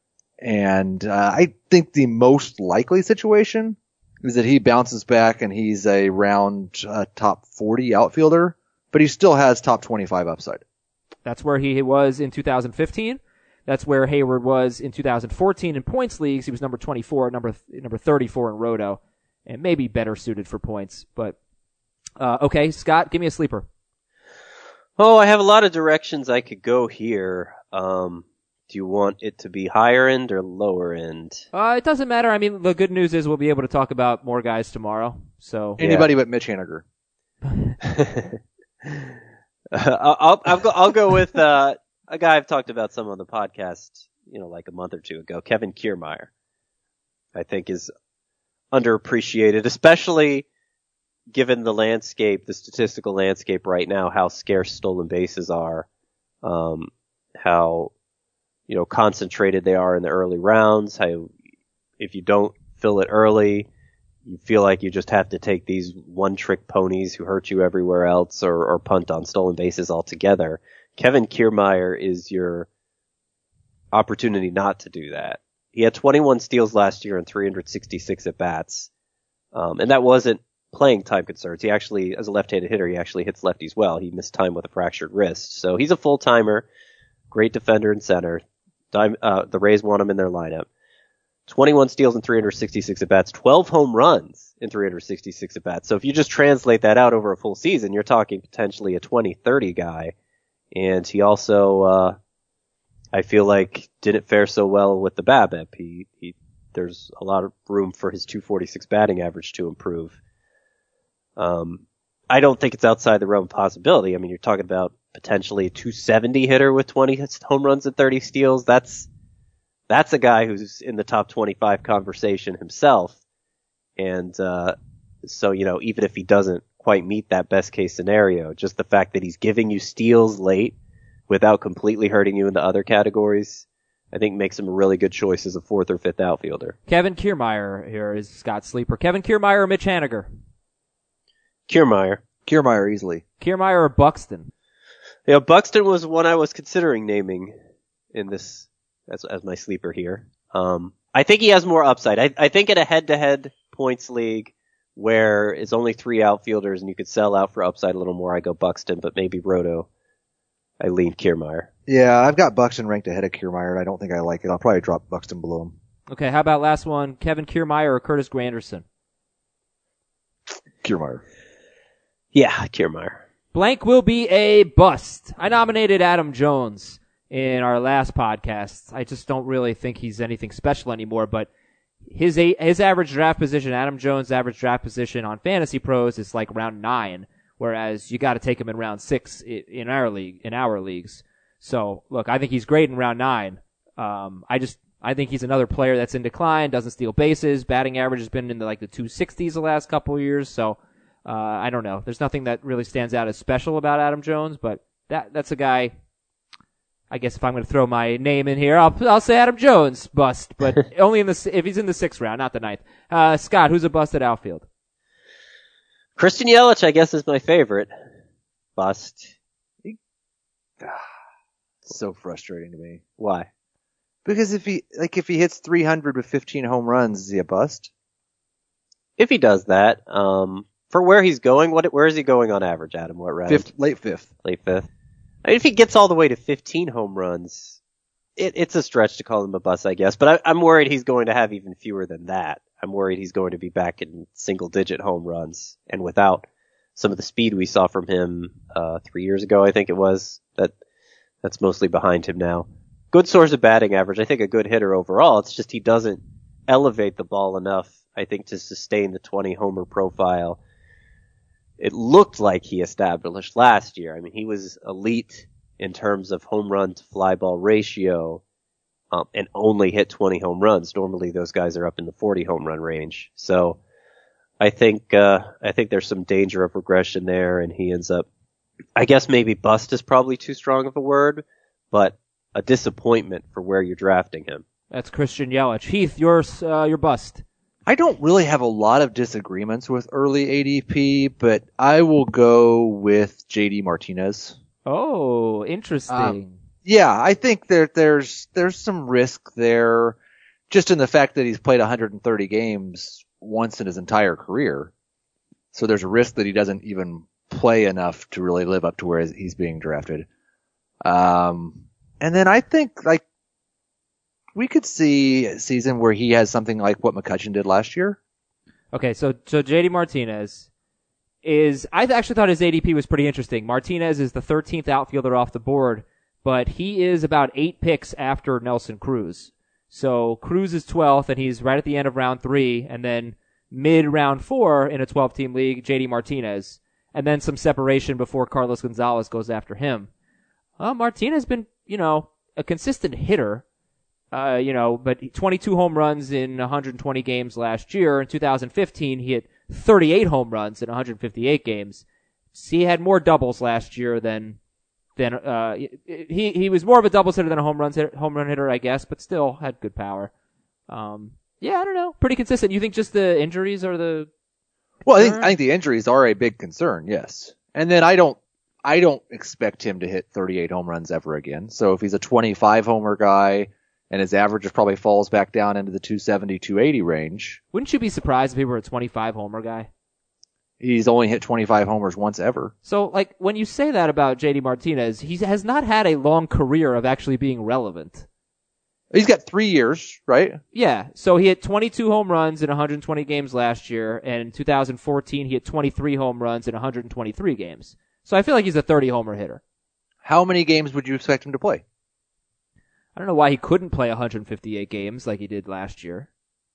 And uh, I think the most likely situation is that he bounces back and he's a round uh, top forty outfielder, but he still has top twenty-five upside. That's where he was in two thousand fifteen. That's where Hayward was in two thousand fourteen in points leagues. He was number twenty-four, number number thirty-four in Roto. And maybe better suited for points, but, uh, okay, Scott, give me a sleeper. Oh, I have a lot of directions I could go here. Um, do you want it to be higher end or lower end? Uh, it doesn't matter. I mean, the good news is we'll be able to talk about more guys tomorrow, so. Anybody yeah. but Mitch Haniger. I'll, I'll go, I'll go with, uh, a guy I've talked about some on the podcast, you know, like a month or two ago, Kevin Kiermaier. I think is underappreciated, especially given the landscape, the statistical landscape right now, how scarce stolen bases are, um, how, you know, concentrated they are in the early rounds, how if you don't fill it early, you feel like you just have to take these one-trick ponies who hurt you everywhere else or, or punt on stolen bases altogether. Kevin Kiermaier is your opportunity not to do that. He had twenty-one steals last year and three hundred sixty-six at-bats. Um, and that wasn't playing time concerns. He actually, as a left-handed hitter, he actually hits lefties well. He missed time with a fractured wrist. So he's a full-timer, great defender in center. Dime, uh, the Rays want him in their lineup. twenty-one steals and three hundred sixty-six at-bats, twelve home runs in three hundred sixty-six at-bats. So if you just translate that out over a full season, you're talking potentially a twenty thirty guy. And he also, uh, I feel like didn't fare so well with the BABIP. He, he, there's a lot of room for his two forty-six batting average to improve. Um, I don't think it's outside the realm of possibility. I mean, you're talking about potentially a two seventy hitter with twenty home runs and thirty steals. That's, that's a guy who's in the top twenty-five conversation himself. And, uh, so, you know, even if he doesn't quite meet that best case scenario, just the fact that he's giving you steals late without completely hurting you in the other categories, I think makes him a really good choice as a fourth or fifth outfielder. Kevin Kiermaier here is Scott's sleeper. Kevin Kiermaier or Mitch Haniger? Kiermaier. Kiermaier easily. Kiermaier or Buxton? Yeah, Buxton was one I was considering naming in this as as my sleeper here. Um, I think he has more upside. I, I think in a head-to-head points league where it's only three outfielders and you could sell out for upside a little more, I go Buxton, but maybe Roto, I lean Kiermaier. Yeah, I've got Buxton ranked ahead of Kiermaier, and I don't think I like it. I'll probably drop Buxton below him. Okay, how about last one? Kevin Kiermaier or Curtis Granderson? Kiermaier. Yeah, Kiermaier. Blank will be a bust. I nominated Adam Jones in our last podcast. I just don't really think he's anything special anymore, but his a- his average draft position, Adam Jones' average draft position on Fantasy Pros is like round nine, whereas you got to take him in round six in our league, in our leagues. So, look, I think he's great in round nine. Um, I just, I think he's another player that's in decline, doesn't steal bases. Batting average has been in the, like the two sixties the last couple of years. So, uh, I don't know. There's nothing that really stands out as special about Adam Jones, but that, that's a guy, I guess if I'm going to throw my name in here, I'll I'll say Adam Jones bust, but only in the if he's in the sixth round, not the ninth. Uh, Scott, who's a bust at outfield? Christian Yelich, I guess, is my favorite. Bust. So frustrating to me. Why? Because if he like if he hits three hundred with fifteen home runs, is he a bust? If he does that, um, for where he's going, what where is he going on average, Adam? What round? Fifth, late fifth. Late fifth. I mean, if he gets all the way to fifteen home runs, it, it's a stretch to call him a bust, I guess. But I, I'm worried he's going to have even fewer than that. I'm worried he's going to be back in single-digit home runs, and without some of the speed we saw from him uh three years ago, I think it was, that that's mostly behind him now. Good source of batting average. I think a good hitter overall. It's just he doesn't elevate the ball enough, I think, to sustain the twenty homer profile it looked like he established last year. I mean, he was elite in terms of home run to fly ball ratio, um, and only hit twenty home runs. Normally those guys are up in the forty home run range. So I think, uh, I think there's some danger of regression there, and he ends up, I guess maybe bust is probably too strong of a word, but a disappointment for where you're drafting him. That's Christian Yelich. Heath, your, uh, your bust. I don't really have a lot of disagreements with early A D P, but I will go with J D Martinez. Oh, interesting. Um, yeah, I think there, there's, there's some risk there just in the fact that he's played one hundred thirty games once in his entire career. So there's a risk that he doesn't even play enough to really live up to where he's being drafted. Um, and then I think like we could see a season where he has something like what McCutchen did last year. Okay, so so J D Martinez is, I actually thought his A D P was pretty interesting. Martinez is the thirteenth outfielder off the board, but he is about eight picks after Nelson Cruz. So Cruz is twelfth, and he's right at the end of round three, and then mid-round four in a twelve-team league, J D Martinez, and then some separation before Carlos Gonzalez goes after him. Uh, Martinez has been, you know, a consistent hitter. Uh, you know, but twenty-two home runs in one hundred twenty games last year. In two thousand fifteen, he hit thirty-eight home runs in one hundred fifty-eight games. So he had more doubles last year than, than, uh, he, he was more of a doubles hitter than a home run hitter, home run hitter, I guess, but still had good power. Um, yeah, I don't know. Pretty consistent. You think just the injuries are the, well, I think, I think the injuries are a big concern, yes. And then I don't, I don't expect him to hit thirty-eight home runs ever again. So if he's a twenty-five homer guy, and his average just probably falls back down into the two seventy, two eighty range. Wouldn't you be surprised if he were a twenty-five homer guy? He's only hit twenty-five homers once ever. So, like, when you say that about J D Martinez, he has not had a long career of actually being relevant. He's got three years, right? Yeah. So he hit twenty-two home runs in one hundred twenty games last year, and in two thousand fourteen he hit twenty-three home runs in one hundred twenty-three games. So I feel like he's a thirty homer hitter. How many games would you expect him to play? I don't know why he couldn't play one hundred fifty-eight games like he did last year.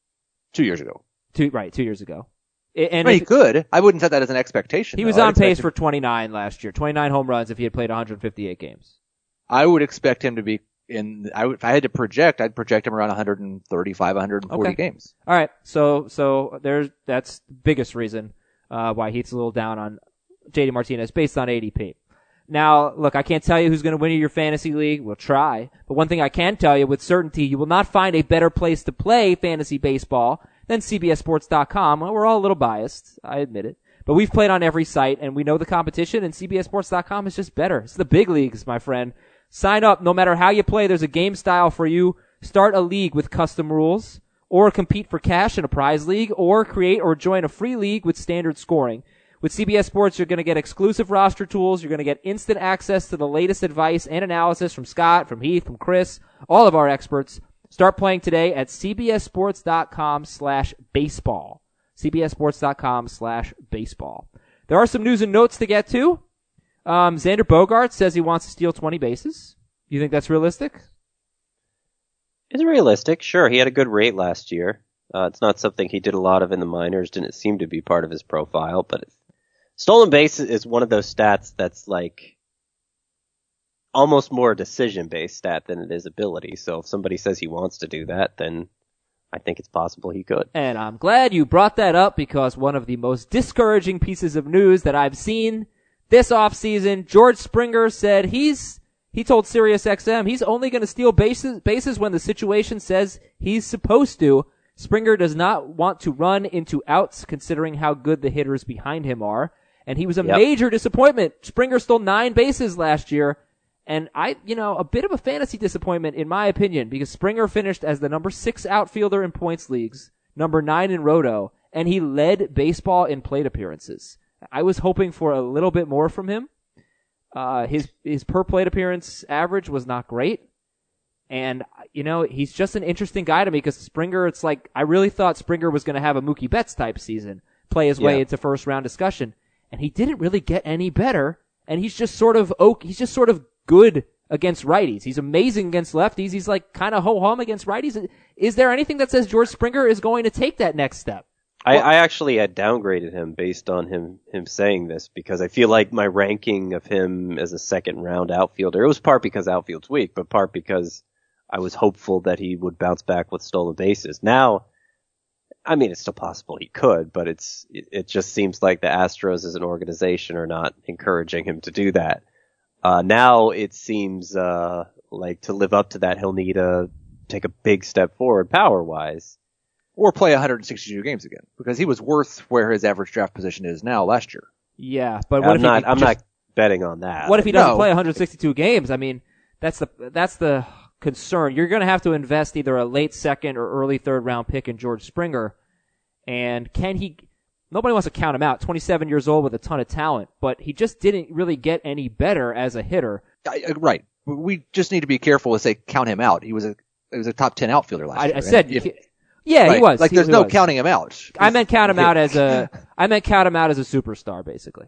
Two years ago. Two, right, two years ago. And I mean, he could. I wouldn't set that as an expectation. He though. was I'd on pace him, for twenty-nine last year. twenty-nine home runs if he had played one hundred fifty-eight games. I would expect him to be in, I would, if I had to project, I'd project him around one hundred thirty-five, one hundred forty okay. games. Alright, so, so there's, that's the biggest reason, uh, why Heath's a little down on J D Martinez based on A D P. Now, look, I can't tell you who's going to win your fantasy league. We'll try. But one thing I can tell you with certainty, you will not find a better place to play fantasy baseball than C B S Sports dot com. Well, we're all a little biased. I admit it. But we've played on every site, and we know the competition, and C B S Sports dot com is just better. It's the big leagues, my friend. Sign up. No matter how you play, there's a game style for you. Start a league with custom rules, or compete for cash in a prize league, or create or join a free league with standard scoring. With C B S Sports, you're going to get exclusive roster tools. You're going to get instant access to the latest advice and analysis from Scott, from Heath, from Chris, all of our experts. Start playing today at C B S Sports dot com slash baseball. C B S Sports dot com slash baseball. There are some news and notes to get to. Um, Xander Bogaerts says he wants to steal twenty bases. You think that's realistic? It's realistic. Sure, he had a good rate last year. Uh, it's not something he did a lot of in the minors. Didn't seem to be part of his profile, but it's, stolen base is one of those stats that's like almost more a decision-based stat than it is ability. So if somebody says he wants to do that, then I think it's possible he could. And I'm glad you brought that up because one of the most discouraging pieces of news that I've seen this offseason, George Springer said he's He told SiriusXM he's only going to steal bases, bases when the situation says he's supposed to. Springer does not want to run into outs considering how good the hitters behind him are. And he was a Yep. major disappointment. Springer stole nine bases last year. And I, you know, a bit of a fantasy disappointment in my opinion because Springer finished as the number six outfielder in points leagues, number nine in Roto, and he led baseball in plate appearances. I was hoping for a little bit more from him. Uh, his, his per plate appearance average was not great. And, you know, he's just an interesting guy to me because Springer, it's like, I really thought Springer was going to have a Mookie Betts type season, play his way Yeah. into first round discussion. And he didn't really get any better. And he's just sort of, oh, he's just sort of good against righties. He's amazing against lefties. He's like kind of ho-hum against righties. Is there anything that says George Springer is going to take that next step? I, I actually had downgraded him based on him him saying this because I feel like my ranking of him as a second round outfielder, it was part because outfield's weak, but part because I was hopeful that he would bounce back with stolen bases. Now, I mean, it's still possible he could, but it's it, it just seems like the Astros as an organization are not encouraging him to do that. Uh, now it seems uh, like to live up to that, he'll need to take a big step forward power-wise. Or play one hundred sixty-two games again, because he was worth where his average draft position is now last year. Yeah, but what I'm if not. he I'm just, not betting on that. What if he doesn't No. play one hundred sixty-two games? I mean, that's the that's the concern. You're going to have to invest either a late second or early third round pick in George Springer, and can he? Nobody wants to count him out. twenty-seven years old with a ton of talent, but he just didn't really get any better as a hitter. I, I- right. We just need to be careful to say count him out. He was a he was a top ten outfielder last I, year. I said, And if- yeah, right, he was. Like He- there's he no was. counting him out. I meant count him out as a. I meant count him out as a superstar, basically.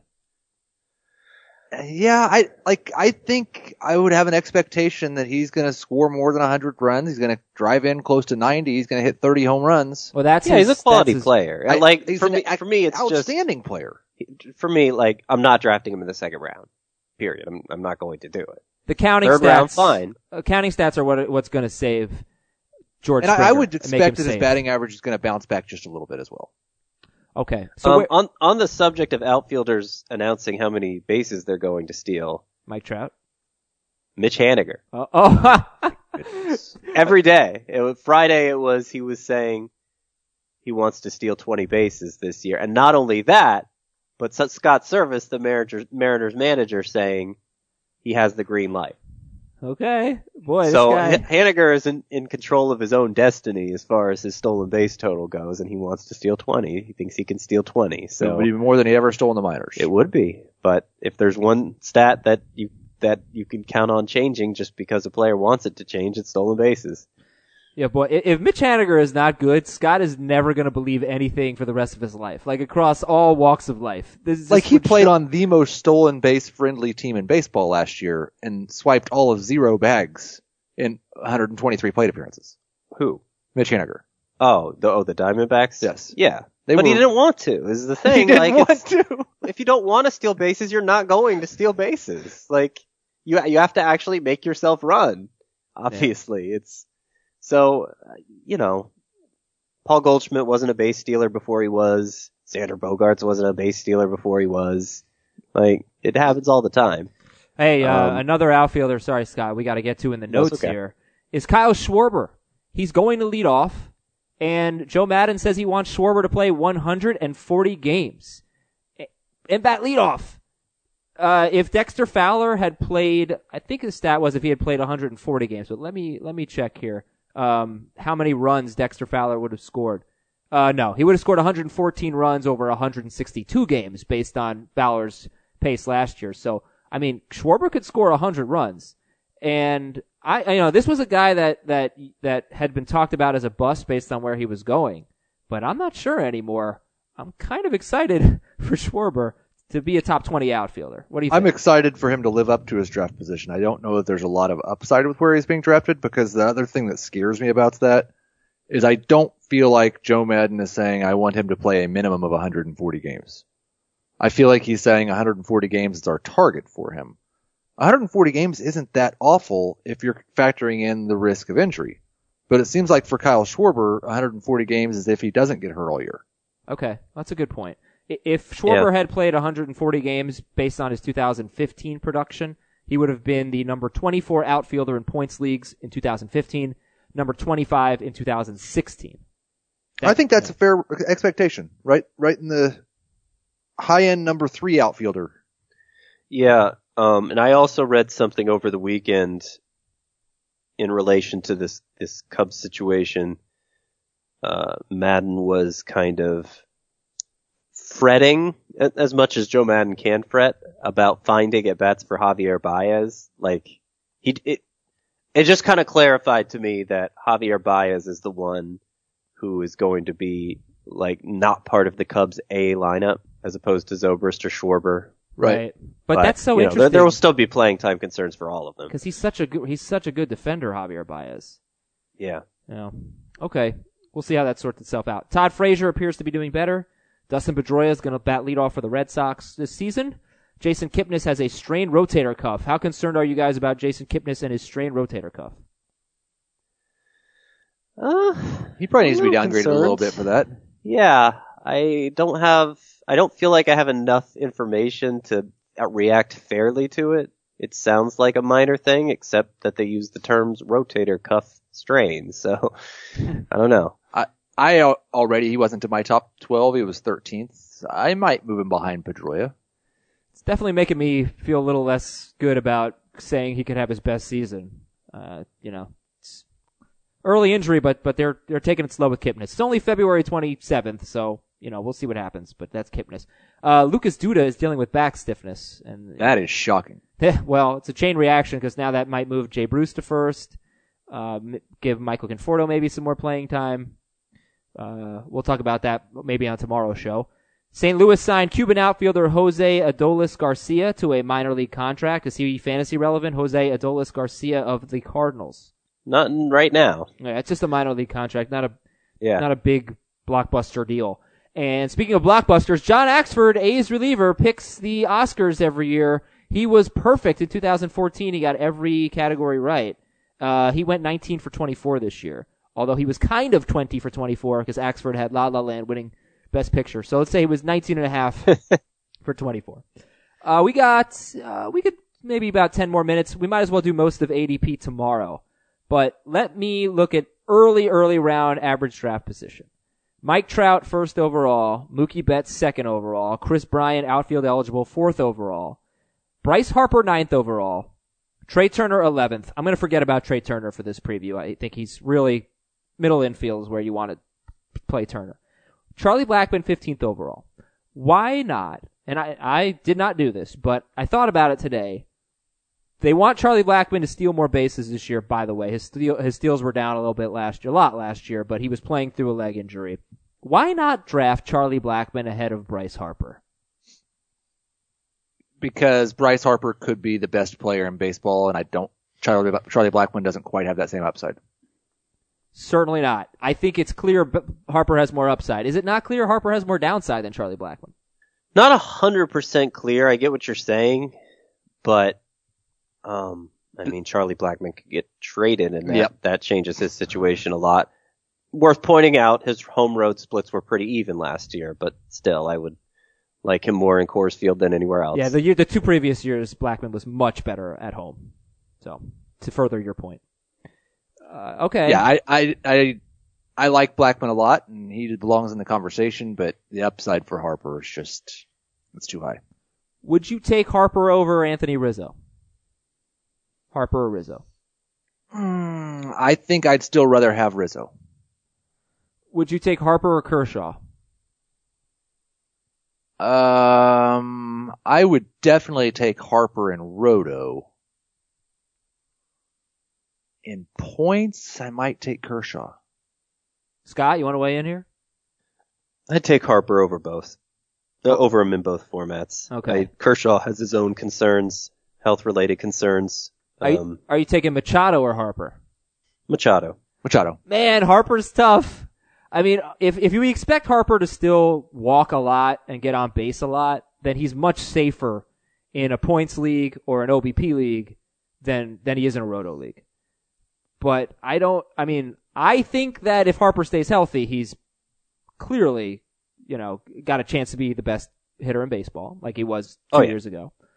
Yeah, I like. I think I would have an expectation that he's going to score more than one hundred runs. He's going to drive in close to ninety. He's going to hit thirty home runs. Well, that's Yeah, his, he's a quality that's his- player. I- like he's for an me, ac- for me, it's just Outstanding player. for me. Like I'm not drafting him in the second round. Period. I'm I'm not going to do it. The counting Third stats. round, fine. Uh, counting stats are what what's going to save George And I, Springer I would and make expect him that his safe. batting average is going to bounce back just a little bit as well. Okay, so Um, where- on on the subject of outfielders announcing how many bases they're going to steal, Mike Trout. Mitch Haniger. Uh, oh, Every day. It was, Friday it was he was saying he wants to steal twenty bases this year. And not only that, but S- Scott Service, the Mariners, Mariners manager, saying he has the green light. okay, boy, so this guy. H- Haniger is in, in control of his own destiny as far as his stolen base total goes, and he wants to steal twenty. He thinks he can steal twenty. So it So would be more than he ever stole in the minors. it would be. But if there's one stat that you that you can count on changing just because a player wants it to change, it's stolen bases. Yeah, boy, i- if Mitch Haniger is not good, Scott is never going to believe anything for the rest of his life, like across all walks of life. This is Like just he would played show- on the most stolen base friendly team in baseball last year and swiped all of zero bags in one hundred twenty-three plate appearances. Who? Mitch Haniger. Oh, the oh the Diamondbacks? Yes. Yeah. They but he were- didn't want to, is the He thing. didn't like want it's- to. if you don't want to steal bases, you're not going to steal bases. Like you you have to actually make yourself run. Obviously, it's so uh, you know. Paul Goldschmidt wasn't a base stealer before he was. Xander Bogaerts wasn't a base stealer before he was. Like it happens all the time. Hey, uh, Um, another outfielder. Sorry, Scott. We got to get to in the That's notes okay. here. Is Kyle Schwarber? He's going to lead off, and Joe Madden says he wants Schwarber to play one hundred forty games and bat leadoff. Uh, if Dexter Fowler had played, I think his stat was if he had played one hundred forty games. But let me let me check here. Um, how many runs Dexter Fowler would have scored? Uh, no, he would have scored one hundred fourteen runs over one hundred sixty-two games based on Fowler's pace last year. So, I mean, Schwarber could score one hundred runs. And I, I, you know, this was a guy that, that, that had been talked about as a bust based on where he was going. But I'm not sure anymore. I'm kind of excited for Schwarber to be a top twenty outfielder. What do you think? I'm excited for him to live up to his draft position. I don't know that there's a lot of upside with where he's being drafted because the other thing that scares me about that is I don't feel like Joe Madden is saying I want him to play a minimum of one hundred forty games. I feel like he's saying one hundred forty games is our target for him. one hundred forty games isn't that awful if you're factoring in the risk of injury. But it seems like for Kyle Schwarber, one hundred forty games is if he doesn't get hurt all year. Okay, that's a good point. I- If Schwarber Yeah. had played one hundred forty games based on his two thousand fifteen production, he would have been the number twenty-four outfielder in points leagues in two thousand fifteen, number twenty-five in two thousand sixteen. That, I think that's a fair expectation, right? Right in the high-end number three outfielder. Yeah, um, and I also read something over the weekend in relation to this, this Cubs situation. Uh, Madden was kind of fretting, as much as Joe Madden can fret, about finding at bats for Javier Baez. Like, he, it, it just kind of clarified to me that Javier Baez is the one who is going to be, like, not part of the Cubs A lineup, as opposed to Zobrist or Schwarber. Right. right. But, but that's so you know, interesting. There, there will still be playing time concerns for all of them. Because he's such a good, he's such a good defender, Javier Baez. Yeah. Yeah. Okay. We'll see how that sorts itself out. Todd Frazier appears to be doing better. Dustin Pedroia is going to bat leadoff for the Red Sox this season. Jason Kipnis has a strained rotator cuff. How concerned are you guys about Jason Kipnis and his strained rotator cuff? Uh, he probably needs to be downgraded concerned. a little bit for that. Yeah, I don't have, I don't feel like I have enough information to react fairly to it. It sounds like a minor thing, except that they use the terms rotator cuff strain. So, I don't know. I, I already, he wasn't in my top twelve. He was thirteenth. I might move him behind Pedroia. It's definitely making me feel a little less good about saying he could have his best season. Uh, you know, it's early injury, but, but they're, they're taking it slow with Kipnis. It's only February twenty-seventh, so, you know, we'll see what happens, but that's Kipnis. Uh, Lucas Duda is dealing with back stiffness. And that is shocking. Well, it's a chain reaction because now that might move Jay Bruce to first, uh, give Michael Conforto maybe some more playing time. Uh, we'll talk about that maybe on tomorrow's show. Saint Louis signed Cuban outfielder Jose Adolis Garcia to a minor league contract. Is he fantasy relevant? Jose Adolis Garcia of the Cardinals. Not right now. Yeah, it's just a minor league contract, not a yeah. not a big blockbuster deal. And speaking of blockbusters, John Axford, A's reliever, picks the Oscars every year. He was perfect in two thousand fourteen. He got every category right. Uh, he went nineteen for twenty-four this year, although he was kind of twenty for twenty-four because Axford had La La Land winning Best Picture. So let's say he was nineteen and a half for twenty-four. Uh, we got, uh, we could maybe about ten more minutes. We might as well do most of A D P tomorrow. But let me look at early, early round average draft position. Mike Trout, first overall. Mookie Betts, second overall. Chris Bryant, outfield eligible, fourth overall. Bryce Harper, ninth overall. Trey Turner, eleventh. I'm going to forget about Trey Turner for this preview. I think he's really middle infield is where you want to play Turner. Charlie Blackmon, fifteenth overall. Why not? And I, I did not do this, but I thought about it today. They want Charlie Blackmon to steal more bases this year, by the way. His steal, his steals were down a little bit last year, a lot last year, but he was playing through a leg injury. Why not draft Charlie Blackmon ahead of Bryce Harper? Because Bryce Harper could be the best player in baseball, and I don't, Charlie, Charlie Blackmon doesn't quite have that same upside. Certainly not. I think it's clear Harper has more upside. Is it not clear Harper has more downside than Charlie Blackmon? Not a hundred percent clear. I get what you're saying, but um, I mean, Charlie Blackmon could get traded, and that, yep. that changes his situation a lot. Worth pointing out, his home road splits were pretty even last year, but still, I would like him more in Coors Field than anywhere else. Yeah, the year, the two previous years, Blackmon was much better at home. So, to further your point. Uh, okay. Yeah, I, I, I, I like Blackmon a lot, and he belongs in the conversation, but the upside for Harper is just, it's too high. Would you take Harper over Anthony Rizzo? Harper or Rizzo? Mm, I think I'd still rather have Rizzo. Would you take Harper or Kershaw? Um, I would definitely take Harper and Roto. In points, I might take Kershaw. Scott, you want to weigh in here? I'd take Harper over both. Uh, over him in both formats. Okay. I, Kershaw has his own concerns, health-related concerns. Are you, um, are you taking Machado or Harper? Machado. Machado. Man, Harper's tough. I mean, if if you expect Harper to still walk a lot and get on base a lot, then he's much safer in a points league or an O B P league than than he is in a Roto league. But I don't, I mean, I think that if Harper stays healthy, he's clearly, you know, got a chance to be the best hitter in baseball, like he was two oh, yeah. years ago.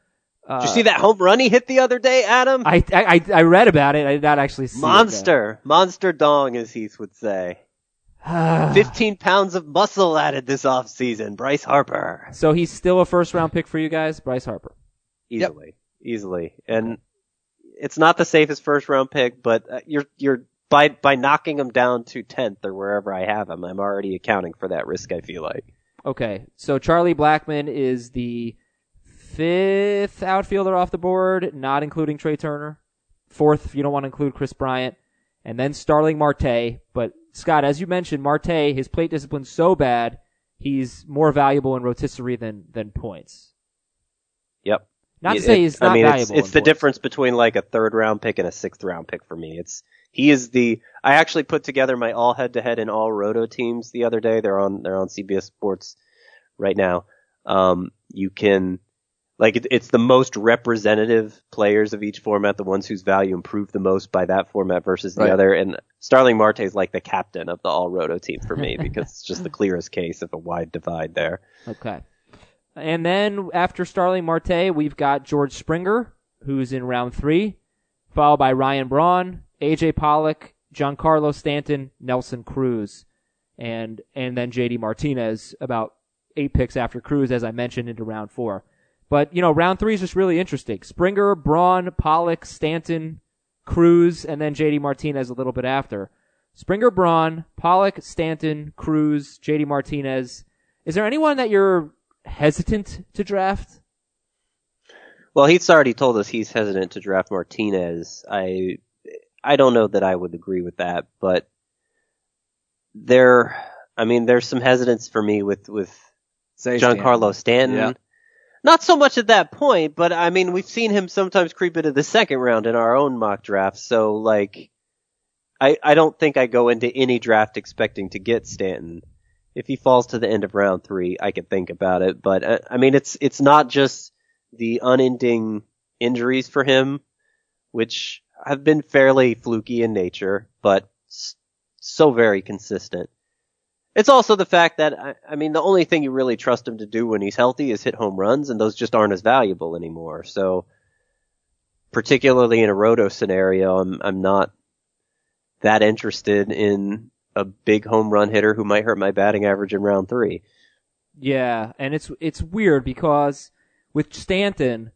Uh, Did you see that home run he hit the other day, Adam? I, I, I read about it. I did not actually see Monster. Monster dong, as Heath would say. it. fifteen pounds of muscle added this offseason. Bryce Harper. So he's still a first round pick for you guys, Bryce Harper. Easily. Yep. Easily. And it's not the safest first round pick, but you're, you're, by, by knocking him down to tenth or wherever I have him, I'm already accounting for that risk, I feel like. Okay. So Charlie Blackmon is the fifth outfielder off the board, not including Trey Turner. Fourth, if you don't want to include Chris Bryant. And then Starling Marte. But, Scott, as you mentioned, Marte, his plate discipline's so bad, he's more valuable in rotisserie than, than points. Yep. Not to it, say he's not I mean, valuable. It's, it's the points. difference between like a third round pick and a sixth round pick for me. It's, he is the, I actually put together my all head to head and all roto teams the other day. They're on, they're on C B S Sports right now. Um, you can, like, it, it's the most representative players of each format, the ones whose value improved the most by that format versus the right. other. And Starling Marte is like the captain of the all roto team for me because it's just the clearest case of a wide divide there. Okay. And then after Starling Marte, we've got George Springer, who's in round three, followed by Ryan Braun, A J Pollock, Giancarlo Stanton, Nelson Cruz, and and then J D Martinez, about eight picks after Cruz, as I mentioned, into round four. But, you know, round three is just really interesting. Springer, Braun, Pollock, Stanton, Cruz, and then J D Martinez a little bit after. Springer, Braun, Pollock, Stanton, Cruz, J D Martinez. Is there anyone that you're hesitant to draft? Well, he's already told us he's hesitant to draft Martinez. I I don't know that I would agree with that, but there, I mean, there's some hesitance for me with, with Say Giancarlo Stanton. Yeah. Not so much at that point, but I mean, we've seen him sometimes creep into the second round in our own mock drafts, so like, I, I don't think I go into any draft expecting to get Stanton. If he falls to the end of round three, I could think about it. But, uh, I mean, it's it's not just the unending injuries for him, which have been fairly fluky in nature, but so very consistent. It's also the fact that, I, I mean, the only thing you really trust him to do when he's healthy is hit home runs, and those just aren't as valuable anymore. So, particularly in a roto scenario, I'm I'm not that interested in a big home run hitter who might hurt my batting average in round three. Yeah, and it's it's weird because with Stanton,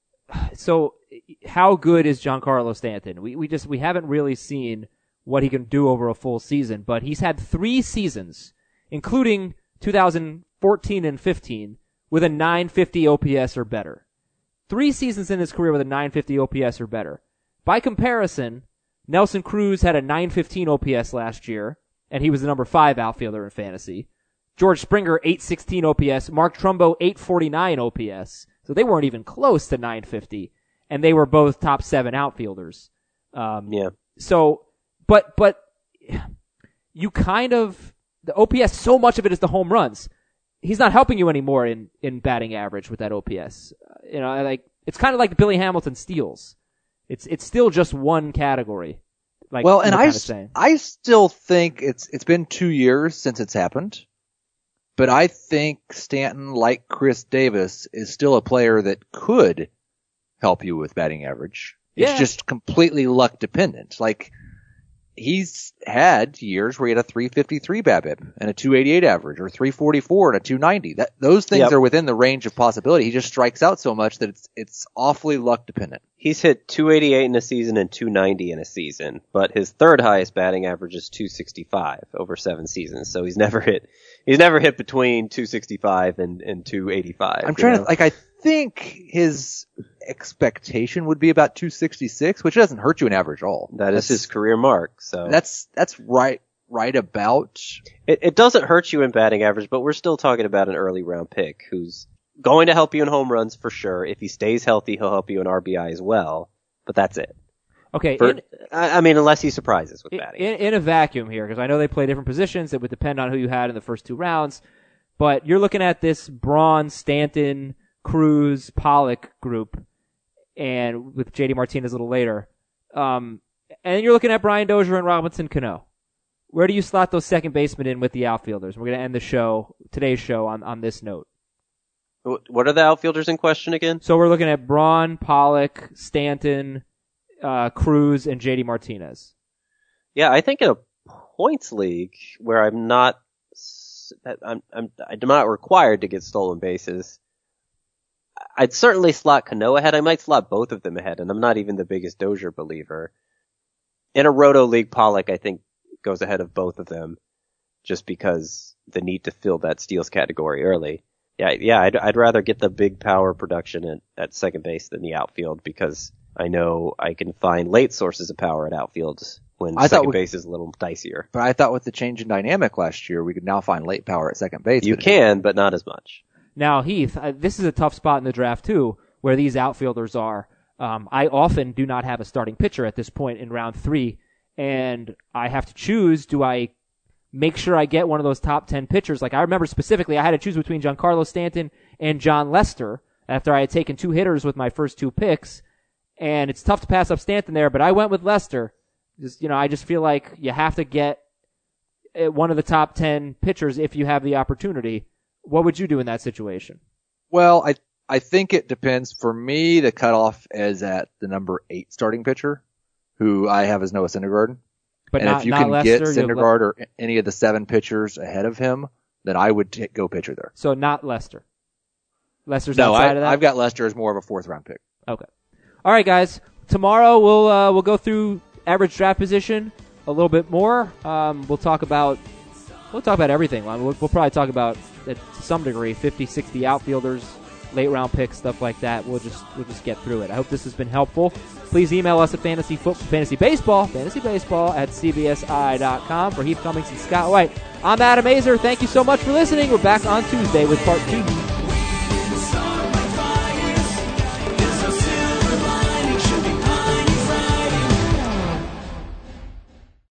so how good is Giancarlo Stanton? We we just we haven't really seen what he can do over a full season, but he's had three seasons, including two thousand fourteen and fifteen, with a nine fifty O P S or better. Three seasons in his career with a nine fifty O P S or better. By comparison, Nelson Cruz had a nine fifteen O P S last year, and he was the number five outfielder in fantasy. George Springer, eight sixteen O P S. Mark Trumbo, eight forty-nine O P S. So they weren't even close to nine fifty, and they were both top seven outfielders. Um, yeah. So, but, but, you kind of, the O P S, so much of it is the home runs. He's not helping you anymore in, in batting average with that O P S. You know, like, it's kind of like Billy Hamilton steals. It's, it's still just one category. Like, well, and I, s- I still think it's, it's been two years since it's happened, but I think Stanton, like Chris Davis, is still a player that could help you with batting average. It's Yeah. just completely luck dependent. Like, he's had years where he had a three fifty-three BABIP and a two eighty-eight average, or three forty-four and a two ninety. That those things Yep. are within the range of possibility. He just strikes out so much that it's it's awfully luck dependent. He's hit two eighty-eight in a season and two ninety in a season, but his third highest batting average is two sixty-five over seven seasons. So he's never hit, he's never hit between two sixty-five and, and two eighty-five. I'm trying know? to like I think his expectation would be about two sixty-six, which doesn't hurt you in average all. That is That's- his career mark. So That's that's right right about. it, it doesn't hurt you in batting average, but we're still talking about an early round pick who's going to help you in home runs for sure. If he stays healthy, he'll help you in R B I as well. But that's it. Okay, For, in, I, I mean, unless he surprises with in, batting. in, in a vacuum here, because I know they play different positions. It would depend on who you had in the first two rounds. But you're looking at this Braun, Stanton, Cruz, Pollock group, and with J D Martinez a little later. Um, and you're looking at Brian Dozier and Robinson Cano. Where do you slot those second basemen in with the outfielders? We're going to end the show, today's show, on, on this note. Wh- What are the outfielders in question again? So we're looking at Braun, Pollock, Stanton, uh, Cruz, and J D Martinez. Yeah, I think in a points league where I'm not, I'm, I'm, I'm not required to get stolen bases, I'd certainly slot Cano ahead. I might slot both of them ahead, and I'm not even the biggest Dozier believer. In a Roto League, Pollock, I think, goes ahead of both of them just because the need to fill that steals category early. Yeah, yeah, I'd, I'd rather get the big power production at, at second base than the outfield because I know I can find late sources of power at outfield when I second we, base is a little dicier. But I thought with the change in dynamic last year, we could now find late power at second base. You can, but not as much. Now, Heath, uh, this is a tough spot in the draft, too, where these outfielders are. Um, I often do not have a starting pitcher at this point in round three, and I have to choose, do I make sure I get one of those top ten pitchers? Like, I remember specifically I had to choose between Giancarlo Stanton and John Lester after I had taken two hitters with my first two picks, and it's tough to pass up Stanton there, but I went with Lester. Just, you know, I just feel like you have to get one of the top ten pitchers if you have the opportunity. What would you do in that situation? Well, I I think it depends. For me, the cutoff is at the number eight starting pitcher, who I have as Noah Syndergaard. But and not, if you not can Lester, get Syndergaard or any of the seven pitchers ahead of him, then I would t- go pitcher there. So not Lester. Lester's no, outside I, of that? I've got Lester as more of a fourth round pick. Okay. All right, guys. Tomorrow we'll uh, we'll go through average draft position a little bit more. Um, we'll talk about we'll talk about everything. We'll, we'll probably talk about, uh, to some degree, fifty, sixty outfielders, late round picks, stuff like that. We'll just we'll just get through it. I hope this has been helpful. Please email us at fantasy football, fantasy baseball, fantasy baseball at c b s i dot com. For Heath Cummings and Scott White, I'm Adam Azer. Thank you so much for listening. We're back on Tuesday with part two.